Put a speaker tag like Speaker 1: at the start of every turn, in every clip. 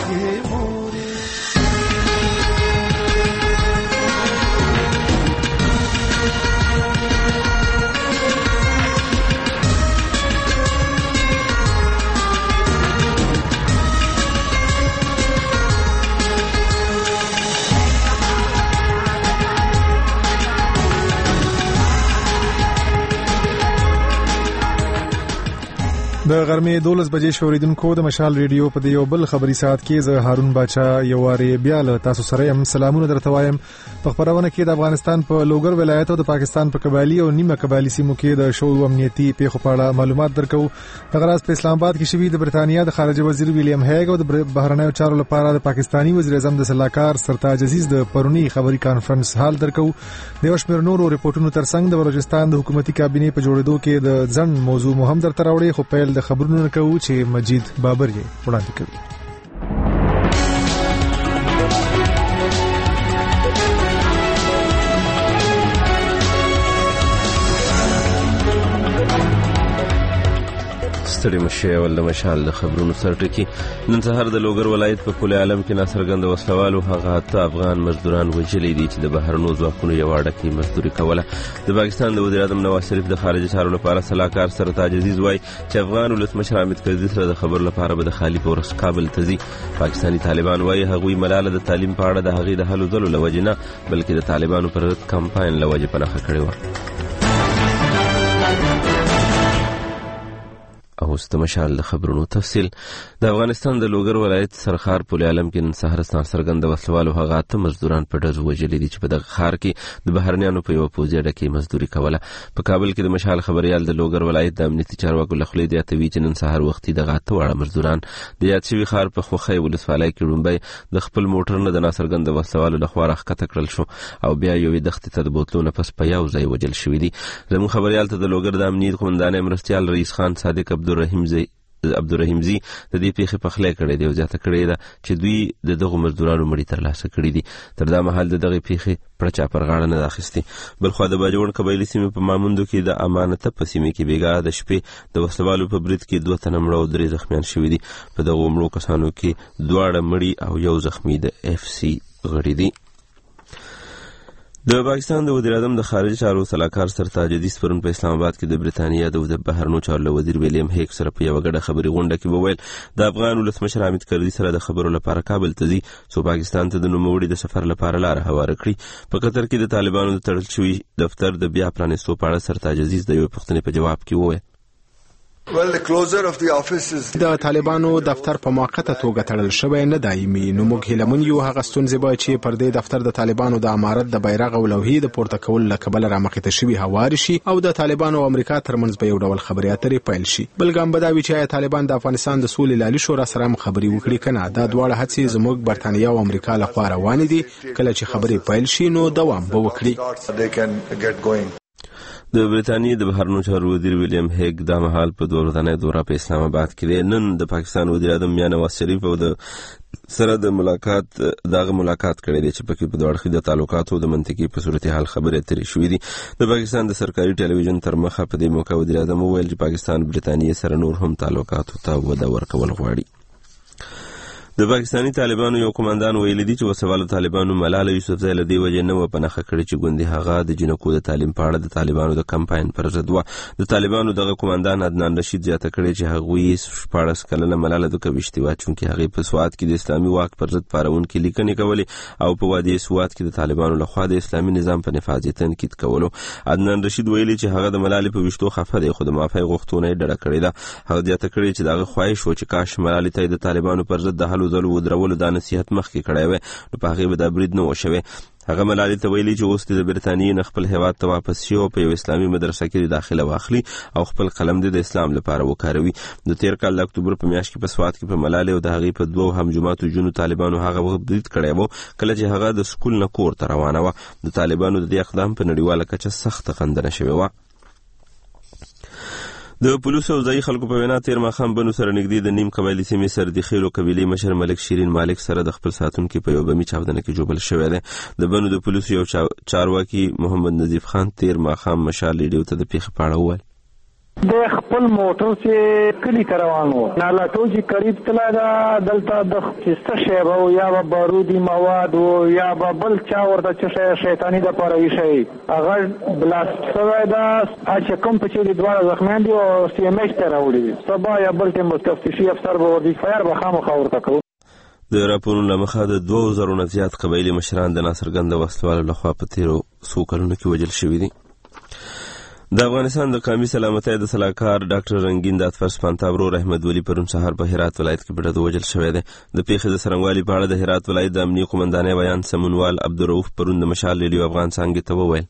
Speaker 1: کې مورې. د غرمې 12 بجې شوریدونکو د مشال ریډیو په یو بل خبري ساعت کې زه هارون باچا یو واری بیا له تاسو سره هم سلامونه درته وایم. په خبرونه کې د افغانستان په لوګر ولایت او د پاکستان په قبایلی او نیمه قبایلی سیمو کې د شوړ امنیتي پیښو په اړه معلومات درکو. د غراس په اسلام آباد کې شوی د برتانیا د خارجه وزیر ویلیام هیګ او د بهرنیو چارو لپاره د پاکستانی وزیر اعظم د سلاکار سرتاج عزیز د پرونی خبري کانفرنس حال درکو. د شمیر نورو ریپورتونو ترڅنګ د بلوچستان د حکومتي کابینې په جوړېدو کې د ځن موضوع مهم درته راوړي. خو پیل د خبرونو کوو چې مجید بابر یې وړاندې کوي.
Speaker 2: ستړي مشه ول د مشال د خبرونو سرټکی. نن سهار د لوګر ولایت په کل عالم کې ناڅرګند وسلوالو هغه اته افغان مزدوران وژلي دي چې د بهرنو ځواکونو یو اړه کې مزدوري کوله. د پاکستان د وزیر اعظم نواز شریف د خارجه چارو لپاره سلاکار سرتاج عزیز وایي چې افغان ولسمشر حامد کرزي سره د خبر لپاره به د خالی پورس کابل ته ځي. پاکستانی طالبان وایي هغوی ملاله د تعلیم په اړه د هغې د هلو ځلو لوجې نه بلکې د طالبانو پر ضد کمپاین لوجې پنهخه کړې وه. اوس د مشال د خبرونو تفصیل. د افغانستان د لوګر ولایت سرخار پل عالم کې نن سهار څرګند وسلوالو هغه اته مزدوران په ډز وژلي دي چې په دغه ښار کې د بهرنیانو په یو پوځي اډه کې مزدوري کوله. په کابل کې د مشال خبريال د لوګر ولایت د امنیتي چارواکو له خوا د اتوي چې نن سهار وختي دغه اته واړه مزدوران د یاد شوي ښار په خوخی ولسوالۍ کې لومبۍ د خپل موټر نه د ناڅرګند وسلوالو له خوا راښکته کړل شو او بیا یوې دښتې ته د بوتلو نه پس په یو ځای وژل شوي دي. زموږ خبريال ته د لوګر د امنیت قومندان مرستیال رئیس خان صادق عبدالرحیم زی د دې پیښې په خله کړې دی او ځاته کړې ده چې دوی د دغه مزدورانو مړي ترلاسه کړي دي. تر دا مهال د دغه پیښې پرچا پر غاړه نه اخیستي. بلخو د باجوړ قبایلی سیمې په ماموندو کې د امانته په سیمې کې بیګا د شپې د وسلوالو په برید کې 2 تنه مړه او 3 زخمیان شوي دي. په دغه مړو کسانو کې 2 مړي او 1 زخمی د FC غړي دي. د پاکستان د وزیر اعظم د خارجه چارو سلاکار سرتاج عزیز پرون په اسلام آباد کې د برتانیا د بهرنیو چارو وزیر ویلیام هیګ سره په یو غړه خبري غونډه کې وویل د افغان ولسمشر حامد کرزي سره د خبرو لپاره کابل ته ځي څو پاکستان ته د نوموړي د سفر لپاره لار هواره کړي. په قطر کې د طالبانو د تړل شوي دفتر د بیا پرانیستو په اړه سرتاج عزیز د یو پوښتنې په جواب کې وویل
Speaker 3: Well, the closure of the office is
Speaker 4: د طالبانو دفتر په موقته توګه تړل شوی نه دایمي. نو موږ هیلمن یو هغه ستونزې به چې پر دې دفتر د طالبانو د امارت د بیرغ او لوحې د پورته کول له کبله رامخته شوی هوار شي او د طالبانو او امریکا ترمنځ به یو ډول خبرې اترې پیل شي. بلګم بداوی چې طالبان د افغانستان د سولې لالي شورا سره خبرې وکړي کنه دا دواړه هڅې زموږ برتانیا او امریکا له خوا روان دي. کله چې خبرې پیل شي نو دوام به وکړي.
Speaker 2: د برتانیې د بهرنیو چارو وزیر ویلیام هیګ د مهال په 2 ورځې دوره په اسلام آباد کې نن د پاکستان وزیر اعظم میاں نواز شریف او د سره د ملاقات کړي دي چې په کې په دوه اړخیزه تعلقاتو د منطقي په صورتحال خبرې اترې شوې دي. د پاکستان د سرکاري ټلویزیون تر مخه په دې موقع وزیر اعظم وویل چې پاکستان برتانیې سره نور هم تعلقاتو ته وده ورکول غواړي. د پاکستانی طالبانو یو قومندان ویلي دي چې وسوالو طالبانو ملاله یوسفزۍ له دې وجې نه و پنهخه کړې چې ګوندې هغه د جنکو د تعلیم په اړه د طالبانو د کمپاین پر ضد و. د طالبانو دغه قومندان عدنان رشید زیاته کړې چې هغوی 14 کلنه ملاله د کوشتي وا چونکې هغه په سواد کې د اسلامي واک پر ضد پارونکو لیکنې کولې او په وادي سواد کې د طالبانو لخوا د اسلامي نظام په نفاذ تنقید کولو. عدنان رشید ویلي چې هغه د ملالې په وشتو خفه دی خو د معافی غوښتنه یې ډډه کړې ده. هغه زیاته کړې چې دغه خواهش و چې کاش ملالې ته د طالبانو پر ضد د هلو ځلو ودرولو د نصیحت مخکې کړی وای نو په هغې به دا برید نه وشوی. هغه ملالې ته ویلي چې اوس د برتانیې نه خپل هیواد ته واپس شي او په یو اسلامي مدرسه کې داخله واخلي او خپل قلم د اسلام لپاره وکاروي. د تیر کال د اکتوبر په میاشت کې په سواد کې په ملالې او د هغې په 2 همجماعتو جنو طالبانو هغه وخت برید کړی و کله چې هغه د سکول نه کور ته روانه وه. د طالبانو د دې اقدام په نړیواله کچه سخته غندنه شوې وه. د پولیسو او ځایي خلکو په وینا تیر ماښام بنو سره نږدې د نیم قبایلي سیمې سردخیلو قبیلې مشر ملک شیرین مالک سره د خپل ساتونکي په یو بمي چاودنه کې جوبل شوی دی. د بنو د پولیسو یو چارواکي محمد نظیف خان تیر ماښام مشال ریډیو ته د پیښې په اړه وویل.
Speaker 5: د خپل موټر چې کلی ته روان و نالټو چې قریب تله دا دلته د خسته شیبه و یا به بارودي مواد و یا به بل چا ورته چې شیطاني دپاره ایښی هغه بلاست شوی ده چې کوم په چې دواړه زخمیان دي او سی ام ایچ ته راوړي دي سبا یا بل ټیم تفتیشي افسر به ورځي فایر به خامخا ورته کوو.
Speaker 2: د راپورونو له مخه د 2000 نه زیات قبایلي مشران د ناڅرګنده وسلوالو لخوا په تیرو څو کلونو کې وژل شوي دي. د افغانستان د قومي سلامتۍ د سلاکار ډاکټر رنگین د اطفر سپانتابرو احمد ولی پرون سهار په هرات ولایت کې بډد وژل شوی دی. د پیښې د څرنګوالي په اړه د هرات ولایت د امنیه قومندانۍ بیان سمونوال عبدالرؤف پرون د مشال ریډیو افغان څانګې ته وویل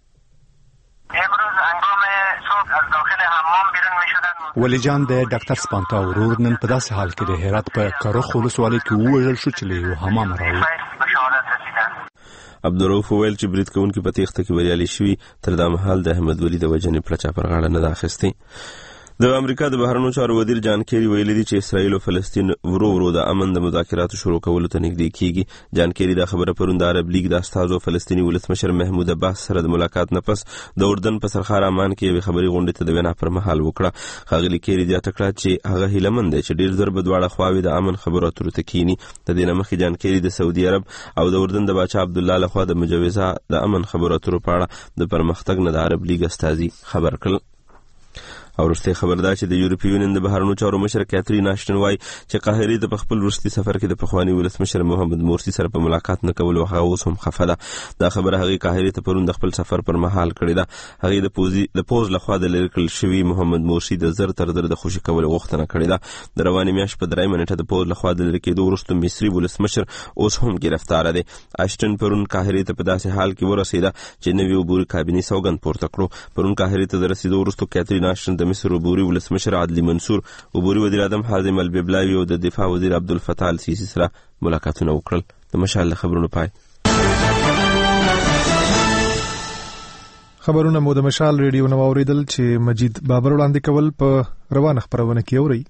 Speaker 6: ولی جان د ډاکټر سپانتابرو نن په داسې حال کې د هرات په کرخ ولسوالۍ کې ووژل شو چې له یو حمام راووت.
Speaker 2: عبدالرؤف وویل چې برید کوونکي په تېښته کې بریالي شوي تر دا مهال د احمد ولی د وژنې پړچه پر غاړه نه ده اخیستې. د امریکا د بهرنیو چارو وزیر جان کیری ویلي دي چې اسرائیل او فلسطین ورو ورو د امن د مذاکراتو شروع کولو ته نږدې کیږي. جان کیری دا خبره پرون د عرب لیگ د استازو فلسطیني ولسمشر محمود عباس سره د ملاقات نه پس د اردن په سرخار امان کې یوې خبري غونډې ته د وینا پر مهال وکړه. ښاغلي کیری زیاته کړه چې هغه هیلهمند دی چې ډیر ژر به دواړه خواوې د امن خبرو اترو ته کینی. د دې نه مخکې جان کیری د سعودي عرب او د اردن د باچا عبدالله لخوا د مجوزه د امن خبرو اترو په اړه د پرمختګ نه د عرب لیگ استازي خبر کړل. او وروستۍ خبر دا چې د یورپي یونین د بهرنیو چارو مشر کاترین اشټن وایي چې قاهرې د خپل وروستي سفر کې د پخواني ولسمشر محمد مرسي سره په ملاقات نه کولو هغه اوس هم خفه ده. دا خبره هغې قاهرې ته پرون د خپل سفر پر مهال کړې ده. هغې د پوز لخوا د لرې کړل شوي محمد مرسي د زر تر زر د خوشي کولو غوښتنه کړې ده. د روانې میاشتې په 3 نیټه د پوز لخوا د لرې کېدو وروسته مصري ولسمشر اوس هم ګرفتاره دی. اشټن پرون قاهرې ته په داسې حال کې ورسېده چې نوي عبوري کابینې سوګند پورته کړو. پرون قاهرې ته د رسېدو وروسته کاترین اشټن د مصر عبوري ولسمشر عدلی منصور، عبوري وزیر اعظم حازم الببلاوي او د دفاع وزیر عبدالفتاح السیسی سره ملاقاتونه وکړل. د مشال خبرونو پای.
Speaker 1: خبرونه مو د مشال ریډیو نو اوریدل چې مجید بابر وړاندې کول په روانه خبرونه کې اوري.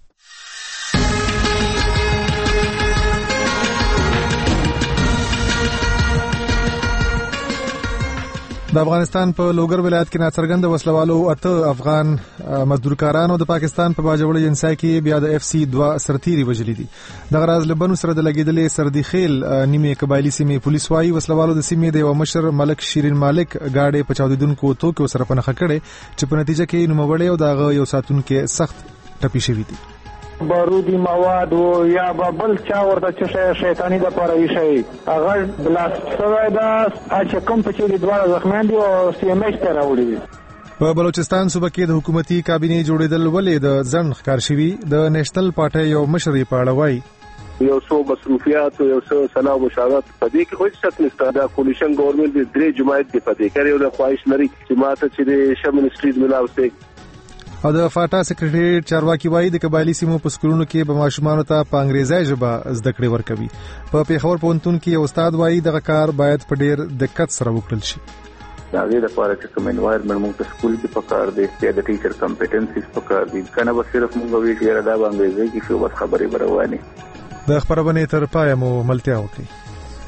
Speaker 1: د افغانستان په لوګر ولایت کې ناڅرګند وسلوالو 8 افغان مزدورکارانو د پاکستان په باجوړ جنسای کې بیا د FC 2 سرتيري وجلي دي. د غراز لبنو سره د لګیدلې سردي خیل نیمه قبایلی سیمه پولیس وايي وسلوالو د سیمې د یو مشر ملک شیرین مالک گاډي په چاودیدونکو توکو سره پنهخه کړي چې په نتیجه کې نوموړی او دغه یو ساتونکو سخت ټپي شوی دي.
Speaker 5: بارودي مواد و یا بل چا ورته چې شیطانی دپاره ایښی هغه بلاست شوی ده چې کوم په چې دواړه زخمیان دي او سی ام ایچ ته راوړي دي.
Speaker 1: په بلوچستان صوبه کې د حکومتي کابینې جوړېدل ولې د ځنډ ښکار شوي. د نېشنل پارټۍ یو مشر یې په اړه وایي
Speaker 7: یو څو مصروفیات او یو څو سنا مشاورت په دې کې هیڅ څه نشته. دا کولیشن ګورنمنت د درې جماعت دی په دې کې یو د خواهش لري چې ماته چې د شمنستریز ملاوسته
Speaker 1: او د فاټا سیکریټریټ چارواکي وایي د قبایلی سیمو په سکولونو کې به ماشومانو ته په انګریزي ژبه زده کړې ورکوي. په پیښور پوهنتون کې یو استاد وایي دغه کار باید په ډېر دقت سره وکړل شي.
Speaker 8: دا غیر لپاره چې کوم انوایرنمنت موږ په سکول کې پکار دی چې د ټیچر کمپټنسیز پکار دي کنه به صرف موږ وی چې دا انګریزي کې شو بس خبرې برواني.
Speaker 1: د خبرونه تر پای مو ملتیا وکړي.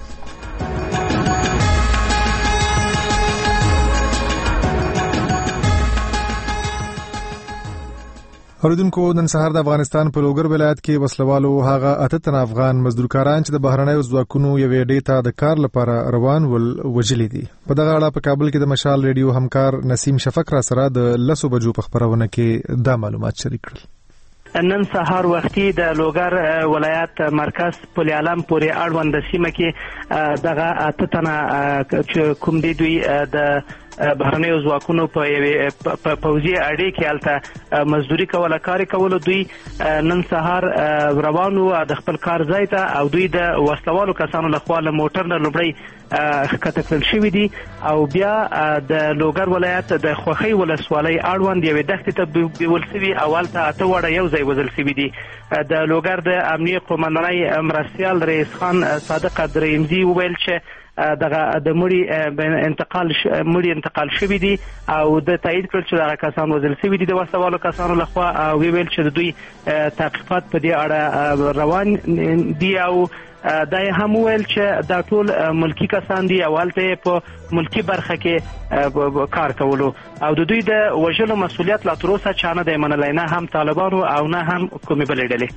Speaker 1: اوریدونکو نن سهار د افغانستان په لوګر ولایت کې وسلوالو هغه 8 تن افغان مزدورکاران چې د بهرنیو ځواکونو یوې ډې ته د کار لپاره روان ول وجلي دي. په دغه اړه په کابل کې د مشال ریډیو همکار نسیم شفق را سره د 10 بجو په خبرونه کې دا معلومات شریک کړل.
Speaker 9: نن سهار وختي د لوګر ولایت مرکز پل علم پورې اړوند سیمه کې دغه 8 تنه کوم دي دوی د بهرنیو ځواکونو په پوځي اړې کې هلته مزدوري کوله کار کولو. دوی نن سهار روان وو د خپل کار ځای ته او دوی د وسلوالو کسانو لخوا له موټر نه لومړی ښکته کړل شوي دي او بیا د لوګر ولایت د خوښۍ ولسوالۍ اړوند یوې دښتې ته بیول شوي او هلته 8 واړه یو ځای وژل شوي دي. د لوګر د امنیه قومندانۍ مرستیال رئیس خان صادق دریمزي وویل چې دغه د مړي انتقال شوي دي او د تایید کړل چې دغه کسان وژل شوي دي د وسوالو کسانو لخوا او ویل چې د دوی تحقیقات په دې اړه روان دي او دا هم ویل چې دا ټول ملکی کسان دي او هلته په ملکی برخه کې کار کولو او د دوی د وژلو مسؤلیت لا تر اوسه چا نه دی منلی، نه هم طالبانو او نه هم کومې بلې ډلې.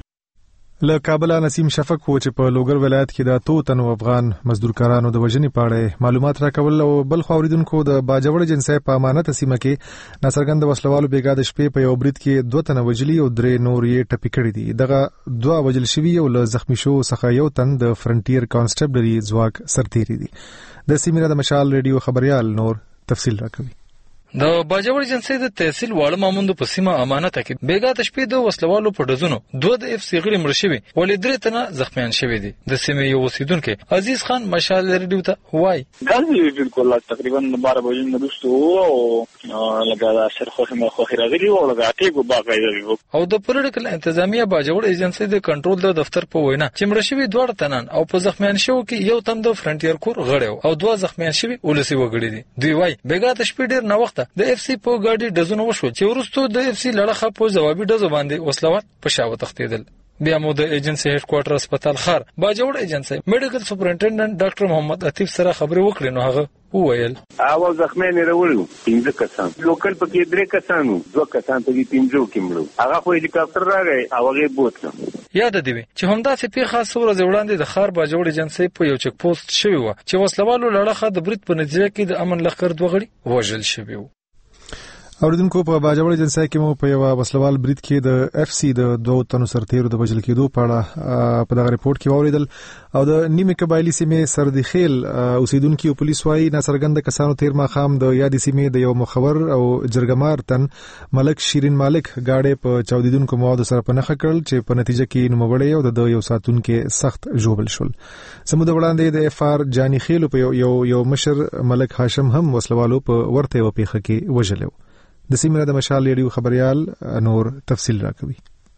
Speaker 1: له کابل نسیم شفق و چې په لوګر ولایت کې د 2 تنو افغان مزدور کارانو د وژنې په اړه معلومات راکول او بل خو اوریدونکو د باجوړ جنسي په امانت سیمه کې ناڅرګند وسلوالو بیګا د شپې په یو برید کې 2 تنه وژلي او 3 نور یې ټپي کړي دي. دغه 2 وژل شوي او له زخمی شو څخه یو تن د فرنټیر کانسټیبلري ځواک سرتیری دي. د سیمه د مشال ریډیو خبريال نور تفصیل راکوي.
Speaker 10: د باجوړ جنسي د تحصیل واړه ماموند په سیمه امانت کې بیګا د شپې د وسلوالو په ډزونو 2 د اف سی غړي مړ شوي ولې 3 تنه زخمیان شوي دي. د سیمه یو اوسیدونکو عزیز خان مشال ریډیو ته وایي
Speaker 11: دا بالکل تقریبا 12 بجې نه وروسته او لکه سرخوخه مخه راغلی او لکه اټیکو باقاعده
Speaker 10: او د پولیټیکل انتظامیه باجوړ ایجنسی د کنټرول د دفتر په وینا چې مړ شوي 2 تنان او په زخمیان شوو کې یو تن د فرنټیر کور غړی او 2 زخمیان شوي ولسی وګړي دي. دوی وایي بیګا د شپې ډیر نه وخت د اف سی په ګاډي ډزونه وشو چې ورستو د اف سی لړخه په جوابي ډزو باندې وسلوات په شاو تختیدل. بیا مو د ایجنسی هډ کوارټر هسپتال خار باجوړ ایجنسی میډیکل سپرنټنډنټ ډاکټر محمد عتیف سره خبرې وکړې نو هغه وویل
Speaker 7: اول زخمیان راوړل 15 کسان لوکل پکې 3 کسانو 2 کسان په دې 15 کې مړو هغه خو هلیکاپټر راغی او هغه بوتله.
Speaker 10: یاد دی چې همدا سپی خاص ورځ وړاندې د خار باجوړ ایجنسی په یو چک پوسټ شوی و چې وسلوالو لړخه د برید په نتیجه کې د امن لخر 2 غړي وژل شوي وو.
Speaker 1: اوریدونکو په باجوړ جنسي کې مو په یو وسلوال برید کې د اف سی د 2 تنو سرتیرو د وژل کېدو په اړه په دغه ریپورت کې اوریدل او د نیمه قبایلی سیمې سردی خیل اوسیدونکو پولیس وايي ناڅرګند کسانو تیر ماخام د یادې سیمې د یو مخور او جرګمار تن ملک شیرین مالک گاډي په چاودیدونکو موادو سره په نخښه کړل چې په نتیجه کې نوموړی او د یو ساتونکو سخت ژوبل شول. سمود وړاندې د اف آر جانی خیل په یو مشر ملک هاشم هم وسلوالو په ورته وپیخه کې وژلو. د سیمه د مشال ریډیو خبريال نور تفصیل راکوي.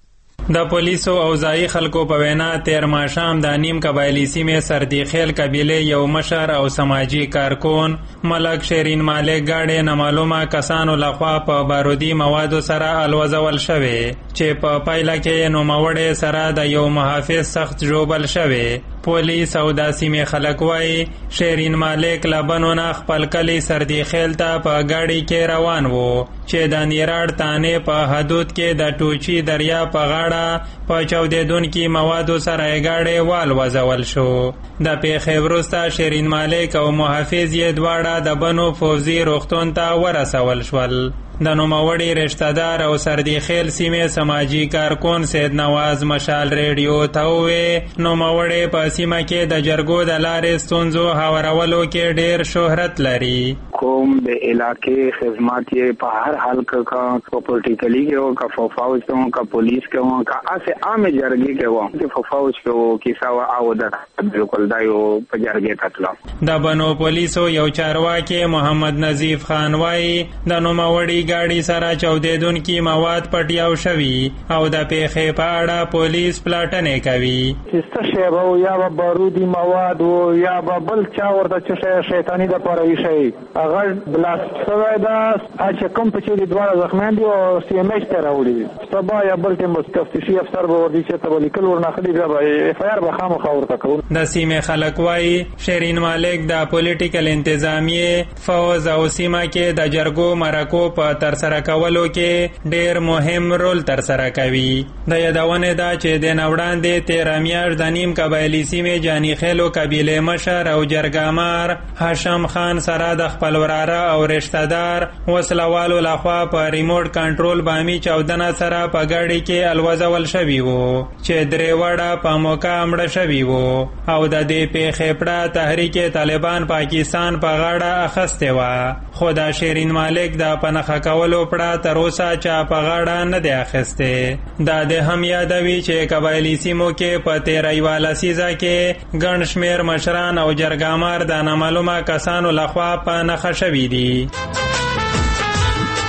Speaker 12: د پولیسو او ځای خلکو په وینا تیر ماښام د نیم قبایلی سیمې سردی خیل قبیله یو مشر او سماجی کارکون ملک شیرین مالک گاډي نامعلومه کسانو لخوا په بارودي موادو سره الوزول شوی چې په پایله کې نوموړی سره د یو محافظ سخت ژوبل شوی. پولیس او د سیمې خلک وایي شیرین مالک لبنونه خپل کلی سردی خیل ته په گاډي کې روان وو چې د نیراړ تانه په حدود کې د ټوچی دریا په غاړه په چاودیدونکو موادو سره گاډي والوزول شو. د پیښې وروسته شیرین مالک او محافظ یې دواړه د بنو فوزي روغتون ته ورسول شول. د نوموړي رشتہ دار او سردی خیل سیمې سماجی کارکون سید نواز مشال ریډیو ته وې نوموړي په سیمه کې د جرګو د لارې ستونزو هوارولو کې ډیر شهرت لري.
Speaker 5: کوم د علاقې خدمات یې په هر حال کې کا پولیټیکلی کې او کا فوج کې کا پولیس کې کا اسه عام جرګې کې و چې فوج کې کیسه او د بالکل دایو په جرګې تطلا. د
Speaker 12: بنو پولیسو یو چارواکي محمد نظیف خان وایي د نوموړي گاډي سره چاودیدونکو مواد پټیاو شوی او د پیښې په اړه پولیس پلاټنې کوي.
Speaker 5: څه شی وو یا بارودي مواد او یا بل چا ورته چې شیطانی د پاره شي هغه بلاست شوی دا چې کوم په چې دوه زخمیان دي او سی ام ایچ ته راوړي سبا یا بل ټیم تفتیشي افسر به ورته چې ته ولیکل ورناخلي بیا به اف آی آر به خامخا ورته کوي.
Speaker 12: د سیمې خلک وایي شیرین مالک د پولیټیکل انتظامیه فوز او سیمه کې د جرګو مرکو په تر سره کولو کې ډیر مهم رول تر سره کوي. د یادونه دا چې د نوړاندې 13 میاشت د نیم قبایلی سیمې جانی خیلو قبیله مشر او جرګامار هاشم خان سره د خپل وراره او رشتہ دار وسلوالو لخوا په ریموټ کنټرول بامي چاودنه سره په ګاډي کې الوزول شوی وو چې درې وړه په موقع مړه شوی وو او د دې پیښې پړه تحریک طالبان پاکستان په غاړه اخسته و. خو د شیرین مالک د پنخه کولو پړه تر اوسه چا په غاړه نه دی اخیسته. دا د هم یادوي چې قبایلی سیمو کې په 13 لسیزه کې ګڼ شمیر مشران او جرګامار د نامعلومه کسانو لخوا په نخښه شوي دي.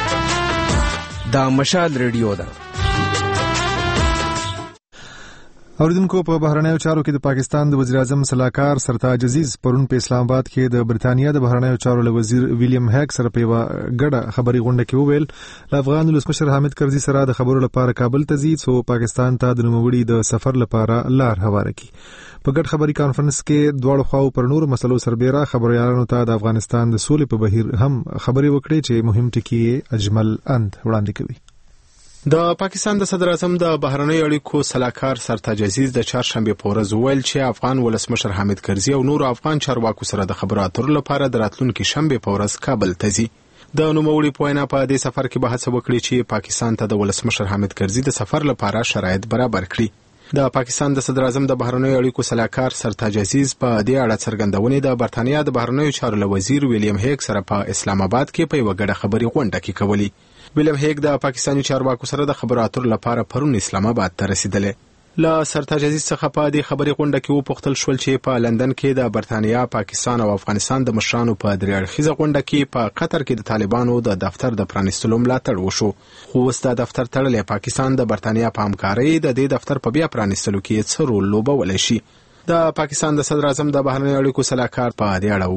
Speaker 4: دا مشال ریډیو ده.
Speaker 1: اوریدونکو په بهرنیو چارو کې د پاکستان د وزیر اعظم صلاحکار سرتاج عزیز پرون په اسلام آباد کې د برتانیا د بهرنیو چارو وزیر ویلیام هیګ سره په ګډه خبري غونډه کې وویل د افغان ولسمشر حامد کرزي سره د خبرو لپاره کابل ته ځي څو پاکستان ته د نوموړي د سفر لپاره لار هواره کړي. په ګډ خبري کانفرنس کې دواړو خواو پر نور مسلو سربېره خبريالانو ته د افغانستان د سولې په بهیر هم خبري وکړي چې مهم ټکي اجمل اند وړاندې کوي.
Speaker 4: د پاکستان د صدر اعظم د بهرنیو اړیکو صلاحکار سرتاج عزیز د چهارشنبه په ورځ ویل چې افغان ولسمشر حامد کرزي او نور افغان چارواکو سره د خبرو اترو لپاره د راتلونکي شنبه په ورځ کابل ته ځي. د نوموړي په وینا په دې سفر کې بحث وکړي چې پاکستان ته د ولسمشر حامد کرزي د سفر لپاره شرایط برابر کړي. د پاکستان د صدر اعظم د بهرنیو اړیکو صلاحکار سرتاج عزیز په دې اړه څرګندونې د برتانیا د بهرنیو چارو وزیر ویلیام هیګ سره په اسلام آباد کې په یو ګډه خبري غونډه کې کولی. ویلیام هیګ د پاکستاني چارواکو سره د خبرو اترو لپاره پرون اسلام آباد ته رسیدلی. له سرتاج عزیز څخه په دې خبري غونډه کې وپوښتل شول چې په لندن کې د برتانیا، پاکستان او افغانستان د مشرانو په درې اړخیزه غونډه کې په قطر کې د طالبانو د دفتر د پرانیستلو ملاتړ وشو. خو اوس د دفتر تړلې پاکستان د برتانیا په همکارۍ د دې دفتر په بیا پرانیستلو کې څه رول لوبولی شي. د پاکستان د صدر اعظم د بهرنیو اړیکو صلاحکار په دې اړه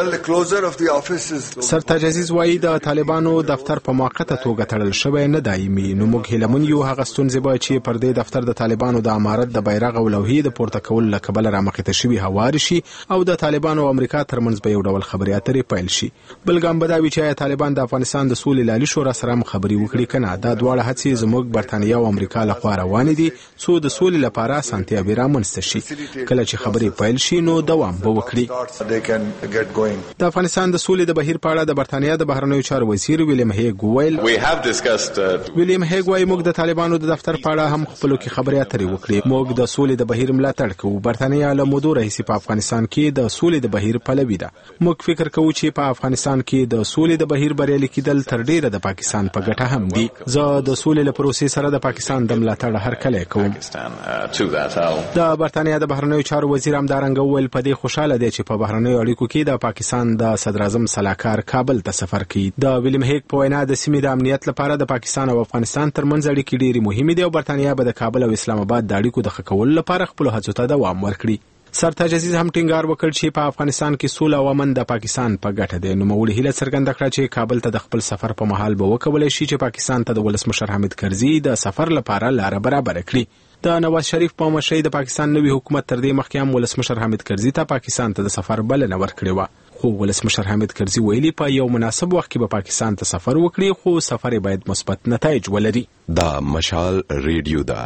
Speaker 4: وویل سرتاج عزیز وایي د طالبانو دفتر په موقته توګه تړل شوی نه دایمي، نو موږ هیلمن یو هغه ستونزې به چې پر دې دفتر د طالبانو د امارت د بیرغ او لوحې د پورته کولو له کبله رامخته شوي هواري شي او د طالبانو او امریکا ترمنځ به یو ډول خبرې اترې پیل شي. بل ګام به دا وي چې طالبان د افغانستان د سولې لالي شورا سره هم خبرې وکړي که نه. دا دواړه هڅې زموږ برتانیا او امریکا لخوا روانې دي څو د سولې لپاره اسانتیا به رامنځته شي. کله چې خبرې پیل شي نو دوام به وکړي. د افغانستان د سولې د بهیر په اړه د برتانیا د بهرنیو چارو وزیر ویلیام هیګ ویل ویلیام هیګ وايي موږ د طالبانو د دفتر په اړه هم خپلو کې خبرې اترې وکړې. موږ د سولې د بهیر ملاتړ کوو. برتانیا له مودو راهیسې په افغانستان کې د سولې د بهیر پلوي ده. موږ فکر کوو چې په افغانستان کې د سولې د بهیر بریالي کېدل تر ډیره د پاکستان په ګټه هم دي. زه د سولې له پروسې سره د پاکستان د ملاتړ هرکلی کوم. د برتانیا د بهرنیو چارو وزیر همدارنګه وویل په دې خوشاله دی چې په بهرنیو اړیکو کې د پاکستان د صدر اعظم صلاحکار کابل ته سفر کوي. د ویلیام هیګ په وینا د سیمې د امنیت لپاره د پاکستان او افغانستان ترمنځ اړیکې ډېرې مهمې دي او برتانیا به د کابل او اسلام آباد د اړیکو د ښه کولو لپاره خپلو هڅو ته دوام ورکړي. سرتاج عزیز هم ټینګار وکړ چې په افغانستان کې سوله او امن د پاکستان په ګټه دی. نوموړي هیله څرګنده کړه چې کابل ته د خپل سفر په مهال به وکولی شي چې پاکستان ته د ولسمشر حامد کرزي د سفر لپاره لاره برابر کړي. د نواز شریف په مشرۍ د پاکستان نوي حکومت تر دې مخکې هم ولسمشر حامد کرزي ته پاکستان ته د سفر بلنه ورکړې وه. خو ولسمشر حامد کرزي ویلي په یو مناسب وخت کې به پاکستان ته سفر وکړي، خو سفر باید مثبت نتایج ولري.
Speaker 13: دا مشال ریډیو ده.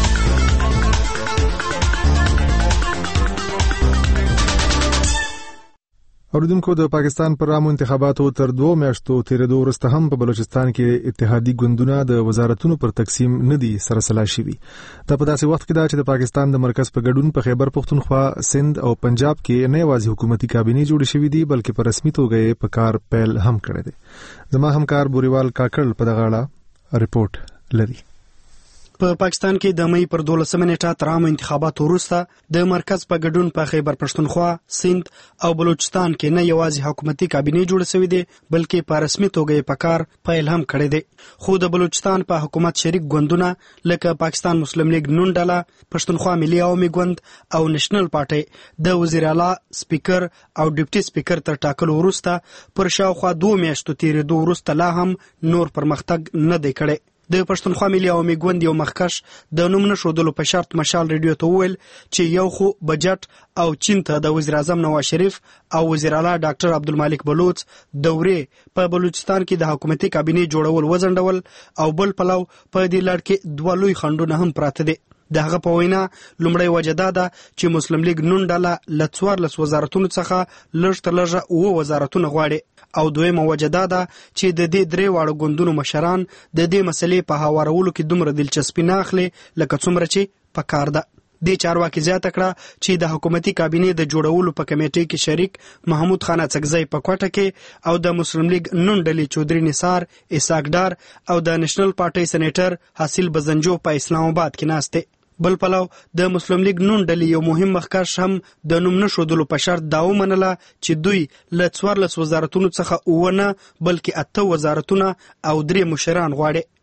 Speaker 1: اوریدونکو د پاکستان پر عامو انتخاباتو تر 2 میاشتو تیرېدو وروسته هم په بلوچستان کې اتحادي ګوندونه د وزارتونو پر تقسیم نه دي سرسلا شوي. دا په داسې وخت کې ده چې د پاکستان د مرکز په ګډون په خیبر پختونخوا، سند او پنجاب کې نه یوازې حکومتي کابینې جوړې شوې دي بلکې په رسمي توګه یې په کار پیل هم کړی دی. زما همکار بوریوال کاکړ په دغه اړه رپورټ لري.
Speaker 14: په پاکستان کې د مې پر 12 نیټه تر عامو انتخاباتو وروسته د مرکز په ګډون په خیبر پښتونخوا، سند او بلوچستان کې نه یوازې حکومتي کابینې جوړ شوې دي بلکې په رسمي توګه یې په کار پیل هم کړی دی. خو د بلوچستان په حکومت شریک ګوندونه لکه پاکستان مسلم لیگ نون ډله، پښتونخوا ملي عوامي ګوند او نېشنل پارټي د وزیر اعلی، سپیکر او ډیپټي سپیکر تر ټاکلو وروسته پر شاوخوا 2 میاشتو تیرېدو وروسته لا هم نور پرمختګ نه دی کړی. د پښتونخوا ملي عوامي ګوند یو مخکش د نوم نښودلو په شرط مشال ریډیو ته وویل چې یو خو بجټ او چین ته د وزیر اعظم نواز شریف او وزیر اعلی ډاکټر عبدالمالک بلوچ دورې په بلوچستان کې د حکومتي کابینې جوړول وځنډول او بل پلو په دې لړ کې 2 لوی خنډونه هم پراته دي. د هغه په وینا لومړی وجه دا ده چې مسلم لیگ نون ډله له 14 وزارتونو څخه لږ تر لږه 9 وزارتونه غواړي او دویمه وجه دا ده چې د دې 3 واړو ګوندونو مشران د دې مسلې په هوارولو کې دومره دلچسپي نه اخلي لکه څومره چې پکار ده. د چارواکي زیاته کړه چې د حکومتي کابینې د جوړولو په کمیټې کې شریک محمود خان اڅکزی په کوټه کې او د مسلم لیگ نون ډلې چودري نثار، اسحاق ډار او د نېشنل پارټي سېنیټر حاصل بزنجو په اسلام آباد کې ناشته. بل پلو د مسلم لیگ نون ډلې یو مهم مخکش هم د نوم نښودلو په شرط دا ومنله چې دوی له 14 وزارتونو څخه 9 بلکې 8 وزارتونه او 3 مشران غواړي.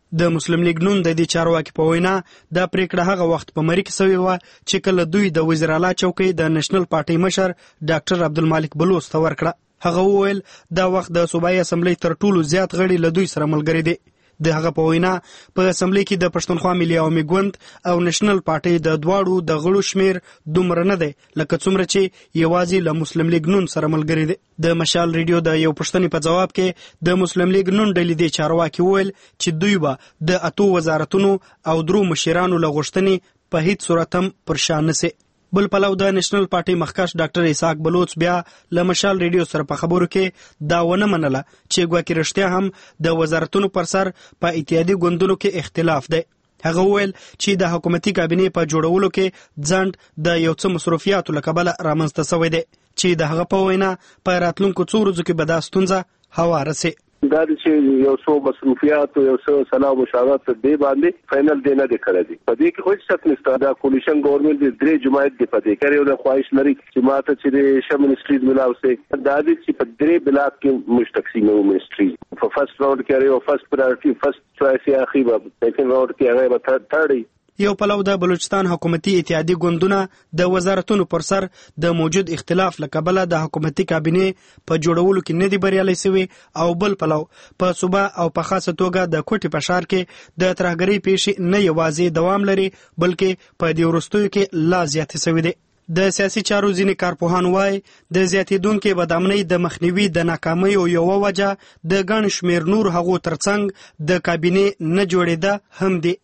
Speaker 14: د مسلم لیگ نون د دې چارواکي په وینا دا پریکړه هغه وخت په مری کې شوې و چې کله دوی د وزیر اعلی چوکۍ د نېشنل پارټي مشر ډاکټر عبدالمالک بلوچ ته ورکړه. هغه وویل دا وخت د صوبایي اسمبلی تر ټولو زیات غړي له دوی سره ملګري دي. د هغه په وینا په اسمبلی کې د پښتونخوا ملي عوامي ګوند او نېشنل پارټي د دواړو د غړو شمیر دومره نه دی لکه څومره چې یوازې له مسلم لیگ نون سره ملګري دي. د مشال ریډیو د یو پښتني په جواب کې د مسلم لیگ نون ډلې د چارواکي ویل چې دوی به د 8 وزارتونو او 3 مشرانو له غوښتنې په هیڅ صورت هم پر شا نشي. بل پلو د نېشنل پارټي مخکښ ډاکټر اسحاق بلوچ بیا له مشال ریډیو سره په خبرو کې دا ونه منله چې ګواکې رښتیا هم د وزارتونو پر سر په اتحادي ګوندونو کې اختلاف دی. هغه ویل چې د حکومتي کابینې په جوړولو کې ځنډ د یو څه مصرفیاتو له کبله رامنځته شوی دی چې د هغه په وینا په راتلونکو څو ورځو کې به دا ستونزه هواره شي.
Speaker 7: دا چې یو څو مصروفیات او یو څو سلا مشاورت دې باندې فائنل دی نه کړی دي. په دې کې هیڅ شک نشته دا کولیشن ګورنمنت د درې جماعت دی په دې کې یو خواهش لري چې ماته چې د شم منسټریز ملاو سي دا دې چې په درې بلاک کې مشتقسیم وو منسټری په فرست راوند کې لري او فرست پرایورټي فرست چوایس یا اخیبه سیکنډ راوند کې هغه به تھرډ.
Speaker 14: یو پلو د بلوچستان حکومتي اتحادي ګوندونه د وزارتونو پر سر د موجود اختلاف لکبله د حکومتي کابینې په جوړولو کې نه دی بریالي شوی او بل پلو په صوبه او په خاصه توګه د کوټي په ښار کې د ترهګرۍ پیښې نه یوازې دوام لري بلکې په دې وروستیو کې لا زیاتې شوې دي. د سیاسي چارو ځینې کارپوهان وایي د زیاتېدونکې بدامنۍ د مخنیوي د ناکامۍ او یوه وجه د ګڼ شمېر نور هغو ترڅنګ د کابینې نه جوړېده هم دي.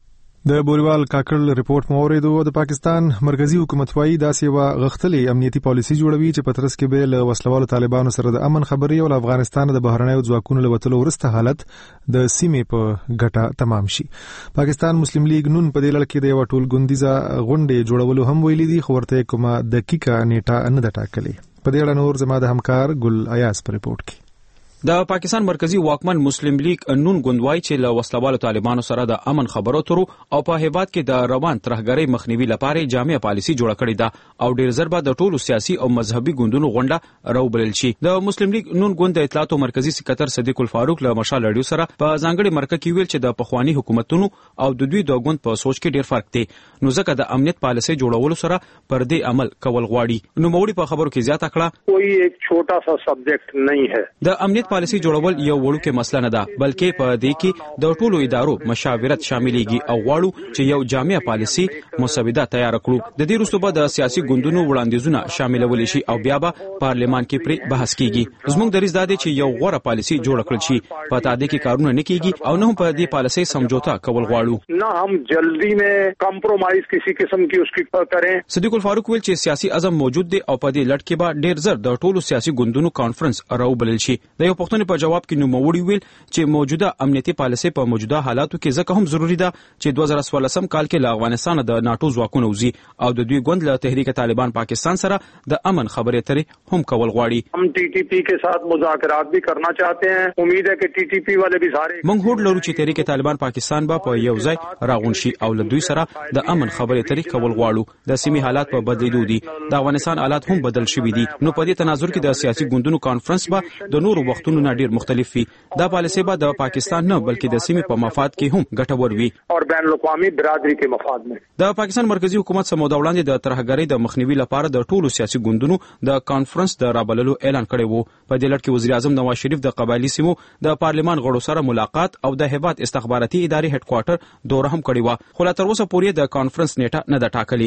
Speaker 1: د بوریوال کاکړ ریپورت مو اوریدو. د پاکستان مرکزی حکومت وايي دا سیوا غختلې امنیتي پالیسي جوړوي چې په ترڅ کې به له وسلوالو طالبانو سره د امن خبري او افغانستان د بهرنیو ځواکونو له وتلو وروسته حالت د سیمې په ګټه تمام شي. پاکستان مسلم لیگ نون په دې لړ کې د یو ټول ګوندیزه غونډې جوړولو هم ویلي دي خو ورته کومه دقیقه نیټه نه ده ټاکلې. په دې اړه نور زما د همکار ګل ایاز په ریپورت کې.
Speaker 15: د پاکستان مرکزی واکمن مسلم لیگ نون ګوندوای چې له وسلوالو طالبانو سره د امن خبرو ترو او په هیواد کې د روان ترهګرۍ مخنیوي لپاره جامع پالیسي جوړه کړې ده او ډیر ضربه د ټولو سیاسي او مذهبي ګوندونو غونډه راوبلل شي. د مسلم لیگ نون ګوند د اطلاعات مرکزی سکرټر صدیق الفاروق له مشال رادیو سره په ځانګړي مرکه کې ویل چې د پخوانی حکومتونو او د دوی د ګوند په سوچ کې ډیر فرق دی نو ځکه د امنیت پالیسي جوړولو سره پر دې عمل کول غواړي. نو موري په خبرو کې زیاته کړه
Speaker 16: کوئی ایک چھوٹا سا سبجیکٹ نہیں ہے.
Speaker 15: د امنیت پالیسي جوړول یو وړوکې مسله نه ده بلکې په دې کې د ټولو ادارو مشاورت شاملېږي او غواړو چې یو جامع پالیسي مسوده تیار کړو. د دې وروسته به د سیاسي ګوندونو وړاندیزونه شاملول شي او بیا به پارلمان کې پرې بحث کیږي. زموږ دریځ دا دی چې یو غوره پالیسي جوړ کړل شي په تادې کې کارونه نه کیږي او نه هم په دې پالیسي سمجھوتا کول غواړو
Speaker 16: نه هم جلدی में کمپرومایز کسی قسم کی اس کی کریں.
Speaker 15: صدیق الفاروق ویل چې سیاسي عزم موجود دی او په دې لړ کې به ډیر زر د ټولو سیاسي ګوندونو کانفرنس راوبلل شي. د یو پښتون په جواب کې نوموړي ویل چې موجوده امنیتي پالیسي په موجوده حالاتو کې ځکه هم ضروری ده چې 2014 کال کې له افغانستان د ناتو ځواکونو وزي او د دوی ګوند له تحریک طالبان پاکستان سره د امن خبرې اترې هم کول غواړي.
Speaker 16: हम टीटीपी के साथ मुज़ाकरात भी करना चाहते हैं. उम्मीद है कि टीटीपी वाले भी सारे
Speaker 15: موږ هوډ لرو چې تحریک طالبان پاکستان به په یو ځای راغون شي او له دوی سره د امن خبرې اترې کول غواړو. د سیمې حالات په بدلیدو دي. د افغانستان حالات هم بدل شوي دي نو په دې تناظر کې د سیاسي ګوندونو کانفرنس به د نورو وختونو نه ډیر مختلف وي. دا پالیسي به د پاکستان نه بلکې د سیمې په مفاد کې هم ګټور وي
Speaker 16: او بین الاقوامي برادری کې مفاد نه.
Speaker 15: د پاکستان مرکزی حکومت سمو د وړاندې د ترهګرۍ د مخنیوي لپاره د ټولو سیاسي ګوندونو د کانفرنس د رابللو اعلان کړی وو. په دې لړ کې وزیر اعظم نواز شریف د قبایلی سیمو د پارلمان غړو سره ملاقات او د هیواد استخباراتي ادارې هډ کوارټر دوره هم کړې و خو لا تر اوسه پورې د کانفرنس نیټه نه ده ټاکلې.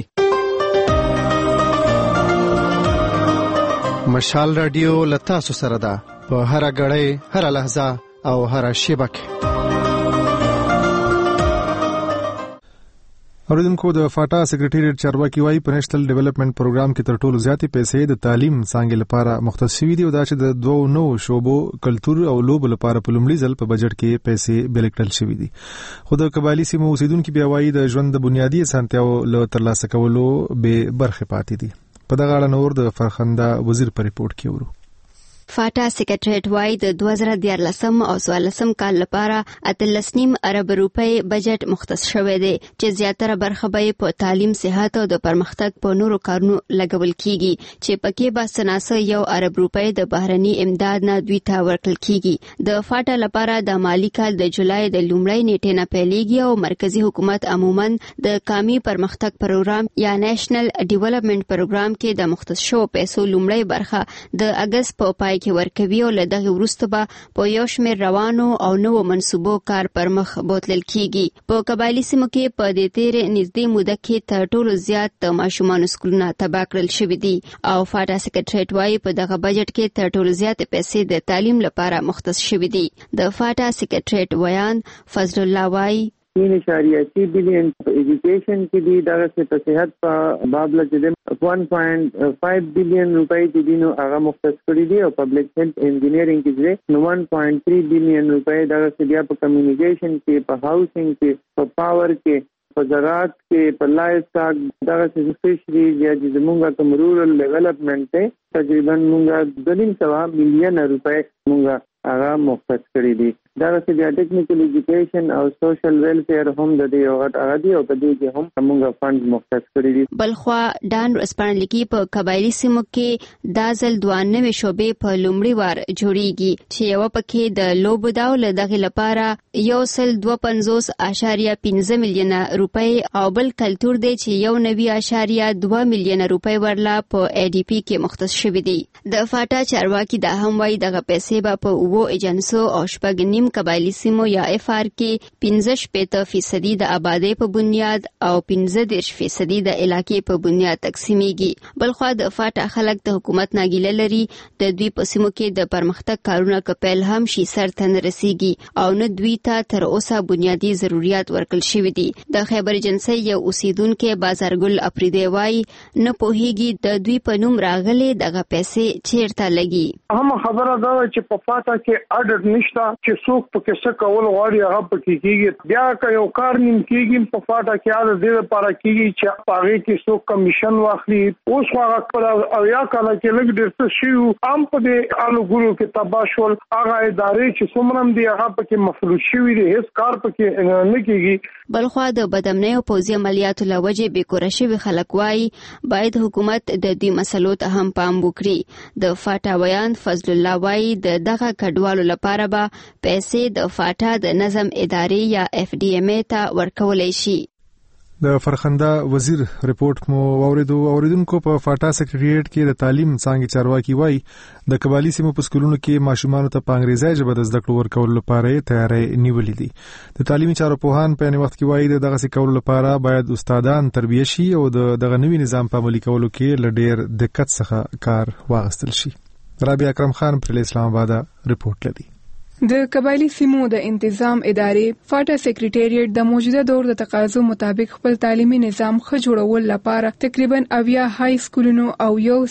Speaker 17: مشال رادیو لتا سره ده په هر غړې هر لحظه او هر شیبه کې.
Speaker 1: اوریدونکو د فاټا سیکریټریټ چارواکي وايي په نېشنل ډیولپمنٹ پروګرام کې تر ټولو زیاتې پیسې د تعلیم څانګې لپاره مختص شوي دي او دا چې د دوه نوو شعبو کلتور او لوبو لپاره په لومړي ځل په بجټ کې پیسې بل کړل شوي دي. خو د قبایلی سیمو اوسیدونکو بیا وايي د ژوند د بنیادی اسانتیاو له ترلاسه کولو به برخه پاتې دي. په دغه اړه نور د فرخنده وزیر په ریپورت کې ورو.
Speaker 18: فاټا سیکریټریټ وايي د 2014 او 2014 کال لپاره 13.5 ارب روپۍ بجټ مختص شوی دی چې زیاتره برخه به په تعلیم، صحت او د پرمختګ په نورو کارونو لګول کیږي چې پکې به سناسه 1 ارب روپۍ د بهرني امداد نه دوی ته ورکړل کیږي. د فاټا لپاره د مالی کال د جولای د لومړۍ نیټې نه پیلېږي او مرکزی حکومت عموما د قومي پرمختګ پروګرام یا نېشنل ډیولپمنٹ پروګرام کې د مختص شوو پیسو لومړۍ برخه د اگست په پای کې ورکوي او له دغه وروسته به په یو شمېر روانو او نوو منصوبو کار پر مخ بوتلل کیږي. په قبایلی سیمو کې په دې تیرې نږدې موده کې تر ټولو زیات د ماشومانو سکولونه تباه کړل شوي دي او فاټا سیکریټریټ وايي په دغه بجټ کې تر ټولو زیات پیسې د تعلیم لپاره مختص شوي دي. د فاټا سیکریټریټ ویان فضل الله وايي
Speaker 19: 3.8 بلین په ایجوکیشن کې دی، دغه څه په صحت په باب لږ 1.5 بلین روپۍ چې دینو هغه مختص کړی دی او پبلک هیلث انجینیرینګ کې نو 1.3 بلین روپۍ دغه څه بیا په کمیونیکیشن کې، په هاوسینګ کې، په پاور کې، په زراعت کې، په لایف سټاک دغه څه فشري یا چې زموږه کوم رورل ډیولپمنٹ ته تقریبا موږ 2.5 ملین روپۍ موږ هغه مختص کړی دي. دغه چې بیا ټیکنیکل ایجوکیشن او سوشل ویلفیر هم د دې یو غټ هغه دی او په دې کې هم موږ فند مختص کړی دي.
Speaker 18: بلخوا ډان رسپانلیکي په قبایلی سیمو کې د ځل 92 شوبې په لومړي وار جوړیږي چې یو پکې د لوبو داو له دغه لپاره 152.5 ملیونه روپۍ او بل کلچر دی چې 1.2 ملیونه روپۍ ورلا په ای ډي پی کې مختص شوی دی. د فاټا چارواکي دا هم وايي دغه پیسې به په وو ایجنسو او شپږ قبایلی سیمو یا اف آر کې 15% د آبادی په بنیاد او 15% د علاقې په بنیاد تقسیمیږي. بلخوا د فاټا خلک د حکومت ناګیله لري د دوی په سیمو کې د پرمختګ کارونه کپل هم شي سرته نه رسیږي او نه دوی ته تر اوسه بنیادی ضرورت ورکړل شوی دي. د خیبر ایجنسی یو اوسیدونکو بازارګل اپریدی وايي نه پوهیږي د دوی په نوم راغلي دغه پیسې چیرته لګي.
Speaker 16: هم خبره دا چې په فاټا کې اډر نشته چې څوک پکې څه کول غواړي هغه پکې کیږي. بیا که یو کار نیم کیږي په فاټا کې هغه دې لپاره کیږي چې هغه کې څوک کمیشن واخلي. اوس هغه پر او یا کله کې لګ ډېر څه شي هم په دې الو ګورو کې تباشل هغه ادارې چې څومره دي هغه پکې مفلوج شوي دي، هیڅ کار پکې نه کیږي.
Speaker 18: بلخوا د بدامنۍ او پوځي عملیاتو له وجې بېکوره شوي خلک وایي باید حکومت د دې مسلو ته هم پام وکړي. د فاټا ویان فضل الله وایي د دغه کډوالو لپاره به پیسې د فاټا د نظم ادارې یا اف ډي ام ای ته ورکولای شي.
Speaker 1: د فرخنده وزیر رپورټ مو اوریدونکو په فاټا سیکریټریټ کې د تعلیم څانګې چارواکي وایي د قبایلی سیمو په سکولونو کې ماشومانو ته په انګریزي ژبه د زده کړو ورکولو لپاره تیاری نیولې دي. د تعلیمي چارو پوهان په وخت کې وایي دغه سکول لپاره باید استادان تربیه شي او دغه نوي نظام په عملي کولو کې لډیر دقت څخه کار واغستل شي. رابعه اکرم خان پر اسلام آباد رپورټ لري.
Speaker 20: د قبایلی سیمو د انتظام ادارې فاټا سیکریټریټ د موجوده دور د تقاضو مطابق خپل تعلیمي نظام ښه جوړول لپاره تقریبا 80 های سکولونو او